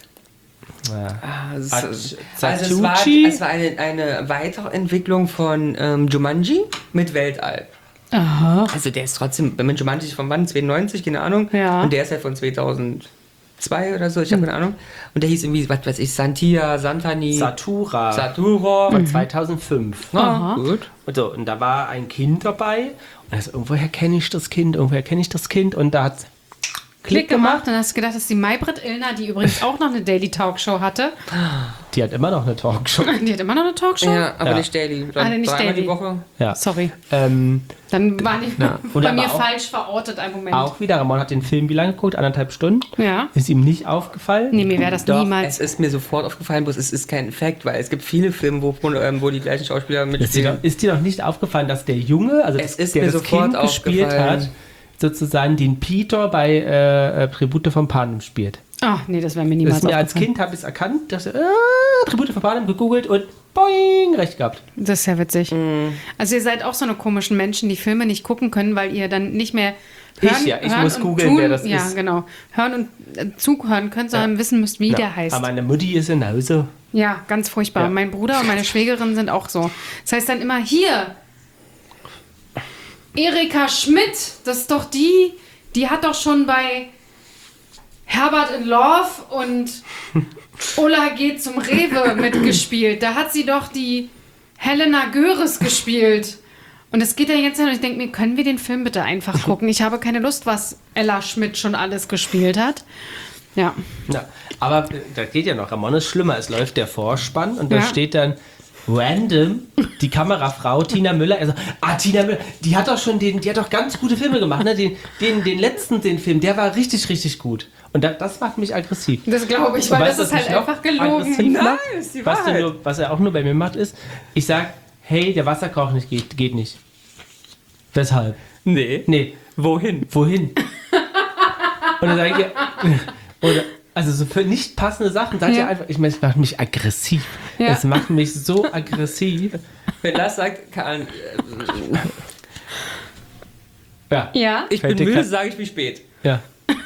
Ah, es, Ach, ist- also es war, Satucci? es war eine, eine Weiterentwicklung von ähm, Jumanji mit Weltall. Aha. Also der ist trotzdem, wenn man Jumanji ist von wann? zweiundneunzig, keine Ahnung. Ja. Und der ist ja von zweitausendzwei oder so, ich habe keine Ahnung. Und der hieß irgendwie, was weiß ich, Santia, Santani, Satura Satura. von zweitausendfünf. Ah, gut. Und, so, und da war ein Kind dabei. Und er so, irgendwoher kenne ich das Kind, irgendwoher kenne ich das Kind. Und da hat Klick gemacht. Dann hast du gedacht, das ist die Maybrit Illner, die übrigens auch noch eine Daily Talkshow hatte. Die hat immer noch eine Talkshow. Die hat immer noch eine Talkshow? Ja, aber Ja. nicht daily. Ah, nee, nicht dreimal daily. die Woche. Ja. Sorry. Ähm, Dann war die Ja. Und bei aber mir auch- falsch verortet, ein Moment. auch wieder, Ramon hat den Film wie lange geguckt? Anderthalb Stunden? Ja. Ist ihm nicht aufgefallen? Nee, mir wäre das Doch, niemals. es ist mir sofort aufgefallen, bloß es ist kein Fact, weil es gibt viele Filme, wo, ähm, wo die gleichen Schauspieler Ist dir, mitspielen. doch, ist dir doch nicht aufgefallen, dass der Junge, also Es ist der mir das sofort Kind gespielt aufgefallen. hat, sozusagen den Peter bei äh, äh, Tribute von Panem spielt? Ach, nee, das wäre mir Das niemals ist mir als aufgefallen. Kind habe ich es erkannt, dass er äh, Tribute von Panem gegoogelt und boing, recht gehabt. Das ist ja witzig. Also ihr seid auch so eine komischen Menschen, die Filme nicht gucken können, weil ihr dann nicht mehr hören, Ich ja, ich hören muss und googeln, tun, wer das ja, ist. genau. Hören und äh, zuhören könnt, sondern wissen müsst, wie Ja, der heißt. Aber meine Mutti ist genauso. Ja, ganz furchtbar. Ja. Mein Bruder und meine Schwägerin sind auch so. Das heißt dann immer, hier, Erika Schmidt, das ist doch die, die hat doch schon bei Herbert in Love und Ulla geht zum Rewe mitgespielt. Da hat sie doch die Helena Göres gespielt. Und es geht ja jetzt hin und ich denke mir, können wir den Film bitte einfach gucken? Ich habe keine Lust, was Ella Schmidt schon alles gespielt hat. Ja. Ja, aber äh, da geht ja noch, Ramon ist schlimmer. Es läuft der Vorspann und da Ja. steht dann random die Kamerafrau Tina Müller. Also, ah, Tina Müller, die hat doch schon den, die hat doch ganz gute Filme gemacht. Ne? Den, den, den letzten, den Film, der war richtig, richtig gut. Und da, das macht mich aggressiv. Das glaube ich, Und weil weißt das du, ist was halt mich noch einfach gelogen. aggressiv Nein, macht? ist die was, du Wahrheit. nur, was er auch nur bei mir macht, ist, ich sag, hey, der Wasserkocher nicht geht, geht nicht. Weshalb? Nee. Nee, Wohin? wohin? Und dann sage ich, ja, oder, also so für nicht passende Sachen, sagt Ja. ihr einfach, ich meine, es macht mich aggressiv. Ja. Es macht mich so aggressiv. Wenn Lars sagt, kann, äh, Ja. Ja. ich Fällt bin dir müde, kein- sage ich wie spät. Ja.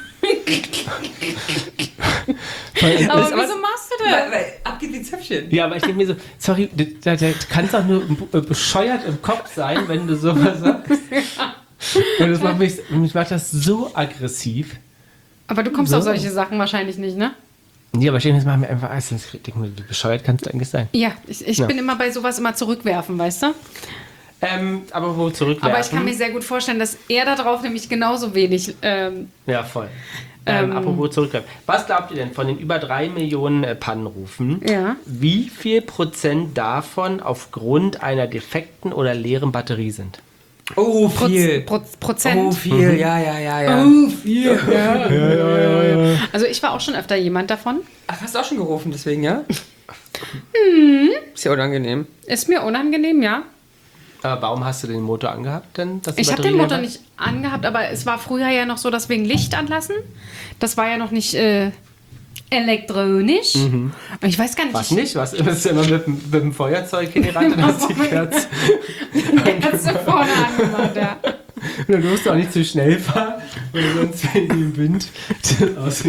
Aber Das- aber- wieso machst du Weil, das? weil ab geht die Zäpfchen. Ja, aber ich denke mir so, sorry, du, du, du kannst doch nur äh, bescheuert im Kopf sein, wenn du sowas sagst. Und das macht mich, mich macht das so aggressiv. Aber du kommst So. auf solche Sachen wahrscheinlich nicht, ne? Ja, aber ich denke, das macht mir einfach Angst. Ich denke mir, wie bescheuert kannst du eigentlich sein? Ja, ich, ich Ja. bin immer bei sowas immer zurückwerfen, weißt du? Ähm, aber wo zurückwerfen? Aber ich kann mir sehr gut vorstellen, dass er darauf nämlich genauso wenig. Ähm, Ja, voll. Ähm, Ähm. apropos zurückwerfen. Was glaubt ihr denn von den über drei Millionen äh, Pannenrufen? Ja. Wie viel Prozent davon aufgrund einer defekten oder leeren Batterie sind? Oh, Proz, viel. Pro, Prozent. Oh, viel. Ja, ja, ja, ja. Oh, viel. Ja. Also ich war auch schon öfter jemand davon. Ach, hast du auch schon gerufen, deswegen, ja? Hm. Ist ja unangenehm. Ist mir unangenehm, ja. Aber warum hast du den Motor angehabt denn? Dass die Ich habe Batterie den Motor leer war? nicht angehabt, aber es war früher ja noch so, dass wegen Licht anlassen. Das war ja noch nicht äh, elektronisch. Und ich weiß gar nicht. Was ich, nicht? Was? Du bist ja immer mit, dem- mit dem Feuerzeug hingerannt und hast die Kerze. Ganz vorne angemacht, ja. Und dann musst du auch nicht zu schnell fahren, weil sonst fällt im Wind aus.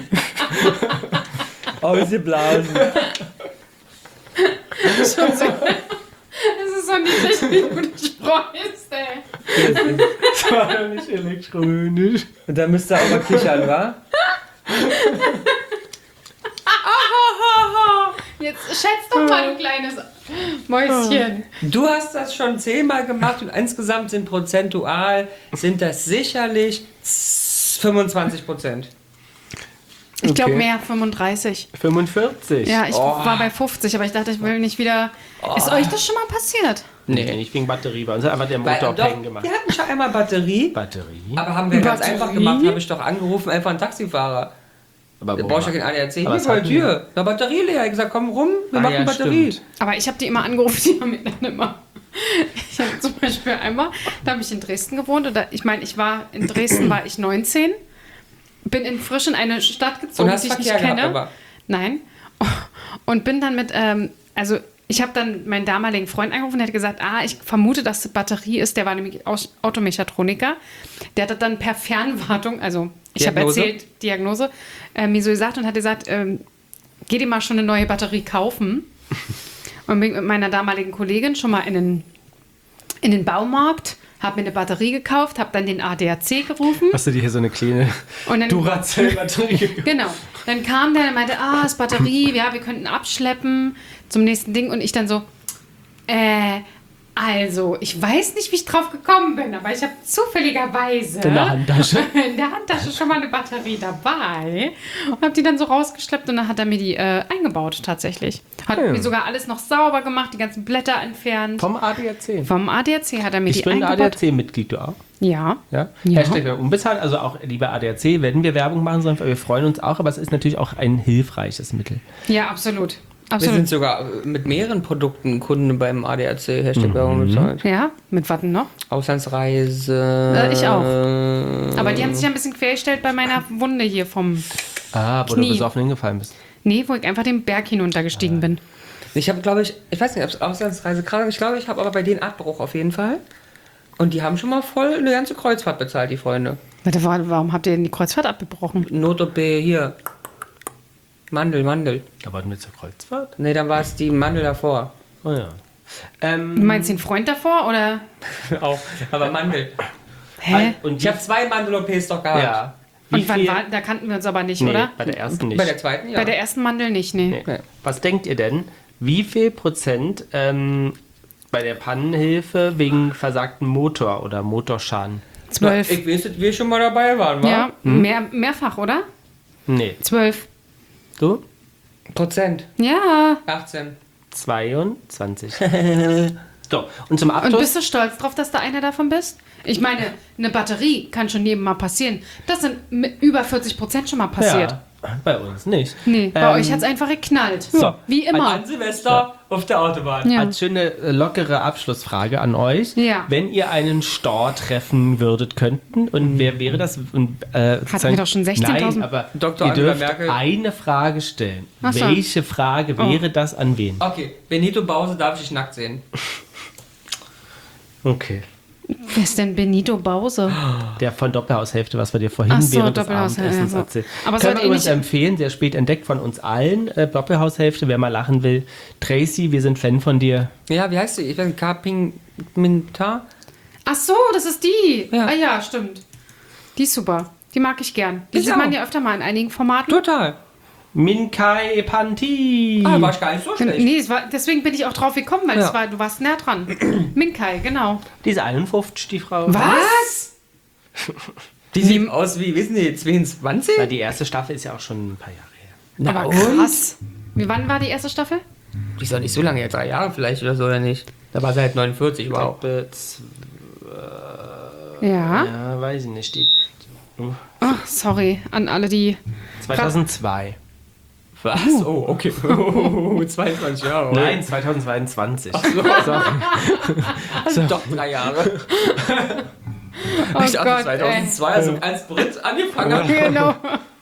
Ausgeblasen. Das ist so niedlich, wie du dich freust, ey. Das war doch nicht elektronisch. Und da müsst ihr auch mal kichern, wa? Jetzt schätz doch mal, du kleines Mäuschen. Du hast das schon zehnmal gemacht und insgesamt sind prozentual, sind das sicherlich fünfundzwanzig Prozent. Ich glaube Okay. mehr, fünfunddreißig. fünfundvierzig. Ja, ich Oh. war bei fünfzig, aber ich dachte, ich will nicht wieder. Ist euch das schon mal passiert? Nee, nicht wegen Batterie. Bei uns hat einfach der Motor Weil, doch, hängen gemacht. wir hatten schon einmal Batterie, Batterie? aber haben wir ganz Batterie? einfach gemacht, habe ich doch angerufen, einfach einen Taxifahrer. Aber Da wo brauchst du war- kein A D A C, Aber hier was vor der hatten wir? Tür. Na, Batterie leer. Ich gesagt, komm rum, wir Ah, machen ja, Batterie. stimmt. Aber ich habe die immer angerufen, die haben mir dann immer. Ich habe zum Beispiel einmal, da habe ich in Dresden gewohnt. Oder ich meine, ich war in Dresden, war ich neunzehn, bin in frisch in eine Stadt gezogen, Und hast die ich nicht Verkehr kenne. gehabt, aber. Nein. Und bin dann mit, ähm, also ich habe dann meinen damaligen Freund angerufen, der hat gesagt, ah, ich vermute, dass das Batterie ist. Der war nämlich Aus- Automechatroniker. Der hat das dann per Fernwartung, also ich habe Diagnose? erzählt, Diagnose, äh, mir so gesagt und hat gesagt, ähm, geh dir mal schon eine neue Batterie kaufen. Und bin mit meiner damaligen Kollegin schon mal in den, in den Baumarkt, habe mir eine Batterie gekauft, habe dann den A D A C gerufen. Hast du dir hier so eine kleine Und dann, Duracell-Batterie gekauft? genau. Dann kam der und meinte, ah, das Batterie, ja, wir könnten abschleppen zum nächsten Ding. Und ich dann so, äh, Also, ich weiß nicht, wie ich drauf gekommen bin, aber ich habe zufälligerweise In der Handtasche. in der Handtasche schon mal eine Batterie dabei und habe die dann so rausgeschleppt und dann hat er mir die äh, eingebaut tatsächlich. Hat Hm. mir sogar alles noch sauber gemacht, die ganzen Blätter entfernt. Vom A D A C. Vom A D A C hat er mir Ich die bin A D A eingebaut. C-Mitglied, du auch. Ja. Ja? Ja. Hashtag unbezahlt, also auch lieber A D A C, wenn wir Werbung machen sollen, weil wir freuen uns auch, aber es ist natürlich auch ein hilfreiches Mittel. Ja, absolut. Wir Absolut. sind sogar mit mehreren Produkten Kunden beim A D A C, Hashtag Werbung bezahlt. Ja, mit was denn noch? Auslandsreise. Äh, ich auch. Aber die haben sich ein bisschen quergestellt bei meiner Wunde hier vom... Ah, wo Knie. du besoffen hingefallen bist. Nee, wo ich einfach den Berg hinuntergestiegen bin. Ich habe, glaube ich, ich weiß nicht, ob es Auslandsreise krank ist. Ich glaube, ich habe aber bei denen Abbruch auf jeden Fall. Und die haben schon mal voll eine ganze Kreuzfahrt bezahlt, die Freunde. Warte, wa- warum habt ihr denn die Kreuzfahrt abgebrochen? Not O P hier. Mandel, Mandel. Da wollten wir zur Kreuzfahrt? Nee, dann war es die Mandel davor. Oh ja. Ähm, Du meinst den Freund davor oder? Auch. Aber Mandel. Hä? und Ich habe zwei Mandel-O Ps doch gehabt. ja. Wie Und wann viel- war, da kannten wir uns aber nicht, Nee, oder? bei der ersten nicht. Bei der zweiten, ja. Bei der ersten Mandel nicht, nee. Nee. Was denkt ihr denn, wie viel Prozent ähm, bei der Pannenhilfe wegen versagten Motor oder Motorschaden? Zwölf. Ich weiß, dass wir schon mal dabei waren, wa? Ja, mehr, mehrfach, oder? Nee. Zwölf. Du? Prozent. Ja. achtzehn. zweiundzwanzig. So, und zum Und Abschluss... bist du stolz drauf, dass du einer davon bist? Ich meine, eine Batterie kann schon jedem mal passieren. Das sind mit über vierzig Prozent schon mal passiert. Ja, bei uns nicht. Nee, bei Ähm, euch hat es einfach geknallt. so. Wie immer. An Silvester auf der Autobahn. Ja. Als schöne, äh, lockere Abschlussfrage an euch. Ja. Wenn ihr einen Stor treffen würdet, könnten, und wer wäre das? Und, äh, wir doch schon sechzehntausend. Nein, aber Doktor ihr Angela dürft Merkel. eine Frage stellen. Ach so. Welche Frage Oh. wäre das an wen? Okay, Benito Bause darf ich nackt sehen. Okay. Wer ist denn Benito Bause? Der von Doppelhaushälfte, was wir dir vorhin Ach so, während des Doppelhaushälfte, Abendessens ja, so. erzählt. Aber es Können wird wir eh uns nicht- empfehlen, sehr spät entdeckt von uns allen. Äh, Doppelhaushälfte, wer mal lachen will. Tracy, wir sind Fan von dir. Ja, wie heißt sie? Ich weiß nicht, Carping Mintar? Ach so, das ist die. Ja. Ah ja, stimmt. Die ist super. Die mag ich gern. Die Ich sieht man auch. ja öfter mal in einigen Formaten. Total. Minkai Panti. Ah, war ich gar nicht so schlecht. Nee, es war, deswegen bin ich auch drauf gekommen, weil Ja. es war, du warst näher dran. Minkai, genau. Die ist einundfünfzig, die Frau. Was? Die sieht aus wie, wissen Sie, zweiundzwanzig? Na, die erste Staffel ist ja auch schon ein paar Jahre her. Aber krass. Wie, wann war die erste Staffel? Die ist doch nicht so lange, ja, drei Jahre vielleicht oder so, oder nicht? Da war sie halt neunundvierzig, wow. Glaube, Ja. ja, weiß ich nicht. Steht Ach, sorry an alle, die... zweitausendzwei. Was? Oh, okay. zweiundzwanzig Jahre. Nein, zweitausendzweiundzwanzig. Also doch drei Jahre. Oh ich dachte Gott, zweitausendzwei, also als Brit angefangen habe. ey. Genau.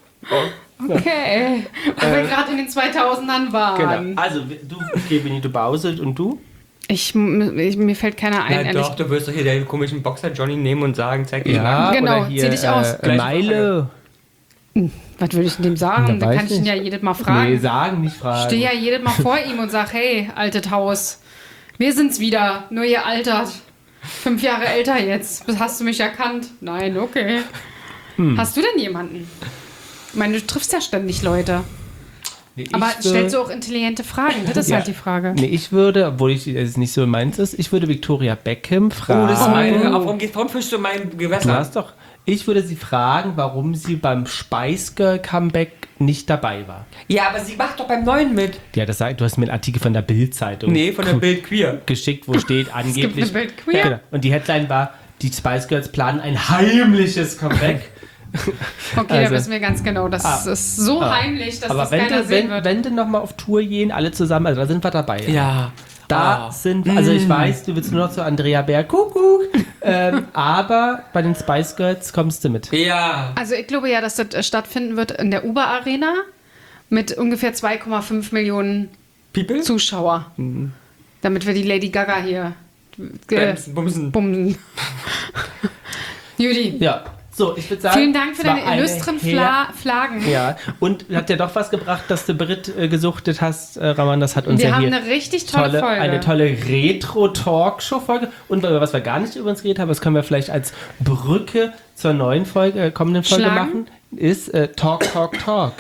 Okay. Weil wir gerade in den zweitausendern waren. Genau. Also, du, okay, Benito Bause und du? Ich, ich, mir fällt keiner ein, Ja, ehrlich. doch, du wirst doch hier den komischen Boxer Johnny nehmen und sagen, zeig dich mal. Genau, oder hier, zieh dich aus. Äh, Meile. Was würde ich denn dem sagen? Ja, Da weiß kann ich ihn nicht. ja jedes Mal fragen. Nee, sagen, nicht fragen. Stehe ja jedes Mal vor ihm und sag, hey, altes Haus, wir sind's wieder, nur ihr altert. Fünf Jahre älter jetzt. Hast du mich erkannt? Nein, okay. Hm. Hast du denn jemanden? Ich meine, du triffst ja ständig Leute. Nee, ich Aber wür- stellst du auch intelligente Fragen? Das ist Ja. halt die Frage. Nee, ich würde, obwohl ich es nicht so meins ist, ich würde Victoria Beckham fragen. Oh, das ist meine. Warum, geht- warum fischst du mein Du Gewässer? hast doch. Ich würde sie fragen, warum sie beim Spice Girl Comeback nicht dabei war. Ja, aber sie macht doch beim Neuen mit. Ja, das sagt, du hast mir einen Artikel von der Bild-Zeitung Nee, von der Bild Queer. geschickt, wo steht angeblich. eine Bild Queer? Genau. Und die Headline war: Die Spice Girls planen ein heimliches Comeback. Okay, Also- da wissen wir ganz genau. Das Ah. ist so Ah. heimlich, dass Aber das wenn keiner du, sehen wenn, wird. wenn du nochmal auf Tour gehen, alle zusammen, also da sind wir dabei. Ja. Da Ah. sind wir, also ich weiß, du willst nur noch zu Andrea Berg, Kuckuck, ähm, aber bei den Spice Girls kommst du mit. Ja. Also ich glaube ja, dass das äh, stattfinden wird in der Uber Arena mit ungefähr zwei Komma fünf Millionen People? Zuschauer. Damit wir die Lady Gaga hier äh, Bumsen, bumsen. bumsen. Judy, Ja, so, ich würde sagen. vielen Dank für es war deine eine illustren her- Fla Flaggen. Ja, und hat dir doch was gebracht, dass du Brit äh, gesuchtet hast, äh, Raman, das hat uns Wir ja haben hier eine richtig tolle, Folge. eine tolle Retro-Talkshow-Folge. Und über was wir gar nicht übrigens geredet haben, das können wir vielleicht als Brücke zur neuen Folge, äh, kommenden Folge Schlagen? machen, ist äh, Talk, Talk, Talk.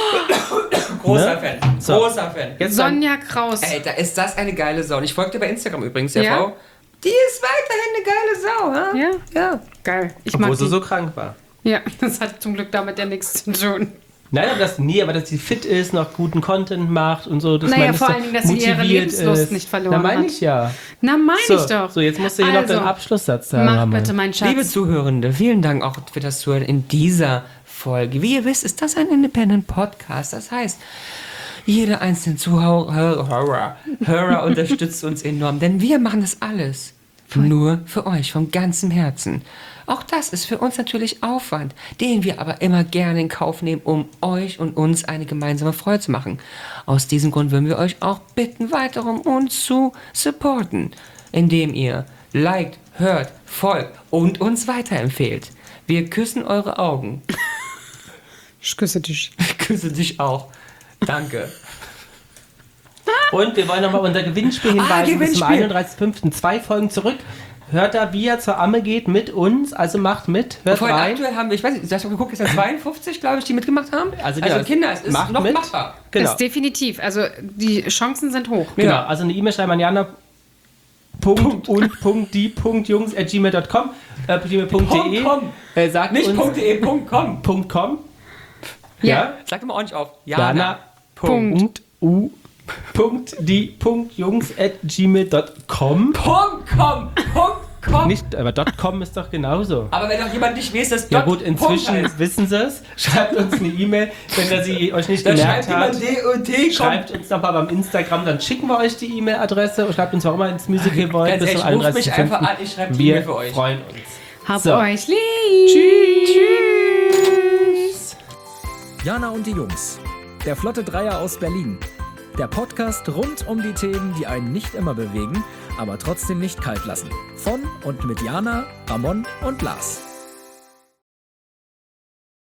Großer Ne? Fan. So. Großer Fan. Jetzt dann, Sonja Kraus. Ey, da ist das eine geile Sau. Und ich folge dir bei Instagram übrigens, der Ja? Frau. Die ist weiterhin eine geile Sau, ha? Ja? Ja. Geil. Ich Obwohl mag sie die. so krank war. Ja, das hat zum Glück damit ja nichts zu tun. Nein, aber das, nee, aber dass sie fit ist, noch guten Content macht und so. Das Naja, meine ich vor so allen Dingen, dass sie ihre motiviert Lebenslust ist. nicht verloren Na, meine hat. ich ja. Na, mein So, ich doch. so, jetzt musst du hier noch Also, den Abschlusssatz sagen. Mach Ramon. bitte, mein Schatz. Liebe Zuhörende, vielen Dank auch für das Zuhören in dieser Folge. Wie ihr wisst, ist das ein Independent Podcast. Das heißt, jeder einzelne Zuhörer Hörer, Hörer unterstützt uns enorm, denn wir machen das alles nur für euch, von ganzem Herzen. Auch das ist für uns natürlich Aufwand, den wir aber immer gerne in Kauf nehmen, um euch und uns eine gemeinsame Freude zu machen. Aus diesem Grund würden wir euch auch bitten, weiterum uns zu supporten, indem ihr liked, hört, folgt und uns weiterempfehlt. Wir küssen eure Augen. Ich küsse dich. Ich küsse dich auch. Danke. Und wir wollen nochmal unser Gewinnspiel hinweisen. Ah, Bis zum Gewinnspiel. einunddreißigsten fünften Zwei Folgen zurück. Hört da, wie er zur Amme geht mit uns. Also macht mit. Hört Vorhin rein. aktuell haben wir, ich weiß nicht, du hast doch geguckt, es sind zweiundfünfzig, glaube ich, die mitgemacht haben. Also, genau, Kinder, es ist macht noch mit. machbar. Genau. Ist definitiv. Also die Chancen sind hoch. Genau, Ja. also eine E-Mail schreiben an Jana. Punkt und Punkt die Punkt Jungs at gmail Punkt com äh, gmail Punkt de Punkt com. äh, sagt Nicht uns .de, Punkt .com. Punkt .com Ja. ja, Sag doch mal ordentlich auf. Jana Punkt. u Punkt die Punkt Jungs at gmail Punkt com Punkt .com. Punkt .com. nicht, aber .com ist doch genauso. Aber wenn doch jemand nicht weiß, dass Ja Dot gut, inzwischen Punkt heißt, wissen sie es. Schreibt uns eine E-Mail, wenn ihr sie euch nicht dann gemerkt schreibt habt. jemand D und T. Schreibt uns doch mal beim Instagram, dann schicken wir euch die E-Mail-Adresse und schreibt uns auch mal ins Musical wollt. Ganz ehrlich, ruft mich einfach an, ich schreibe die Wir E-Mail für euch. freuen uns. Hab So. euch lieb. Tschüss. Jana und die Jungs. Der Flotte Dreier aus Berlin. Der Podcast rund um die Themen, die einen nicht immer bewegen, aber trotzdem nicht kalt lassen. Von und mit Jana, Ramon und Lars.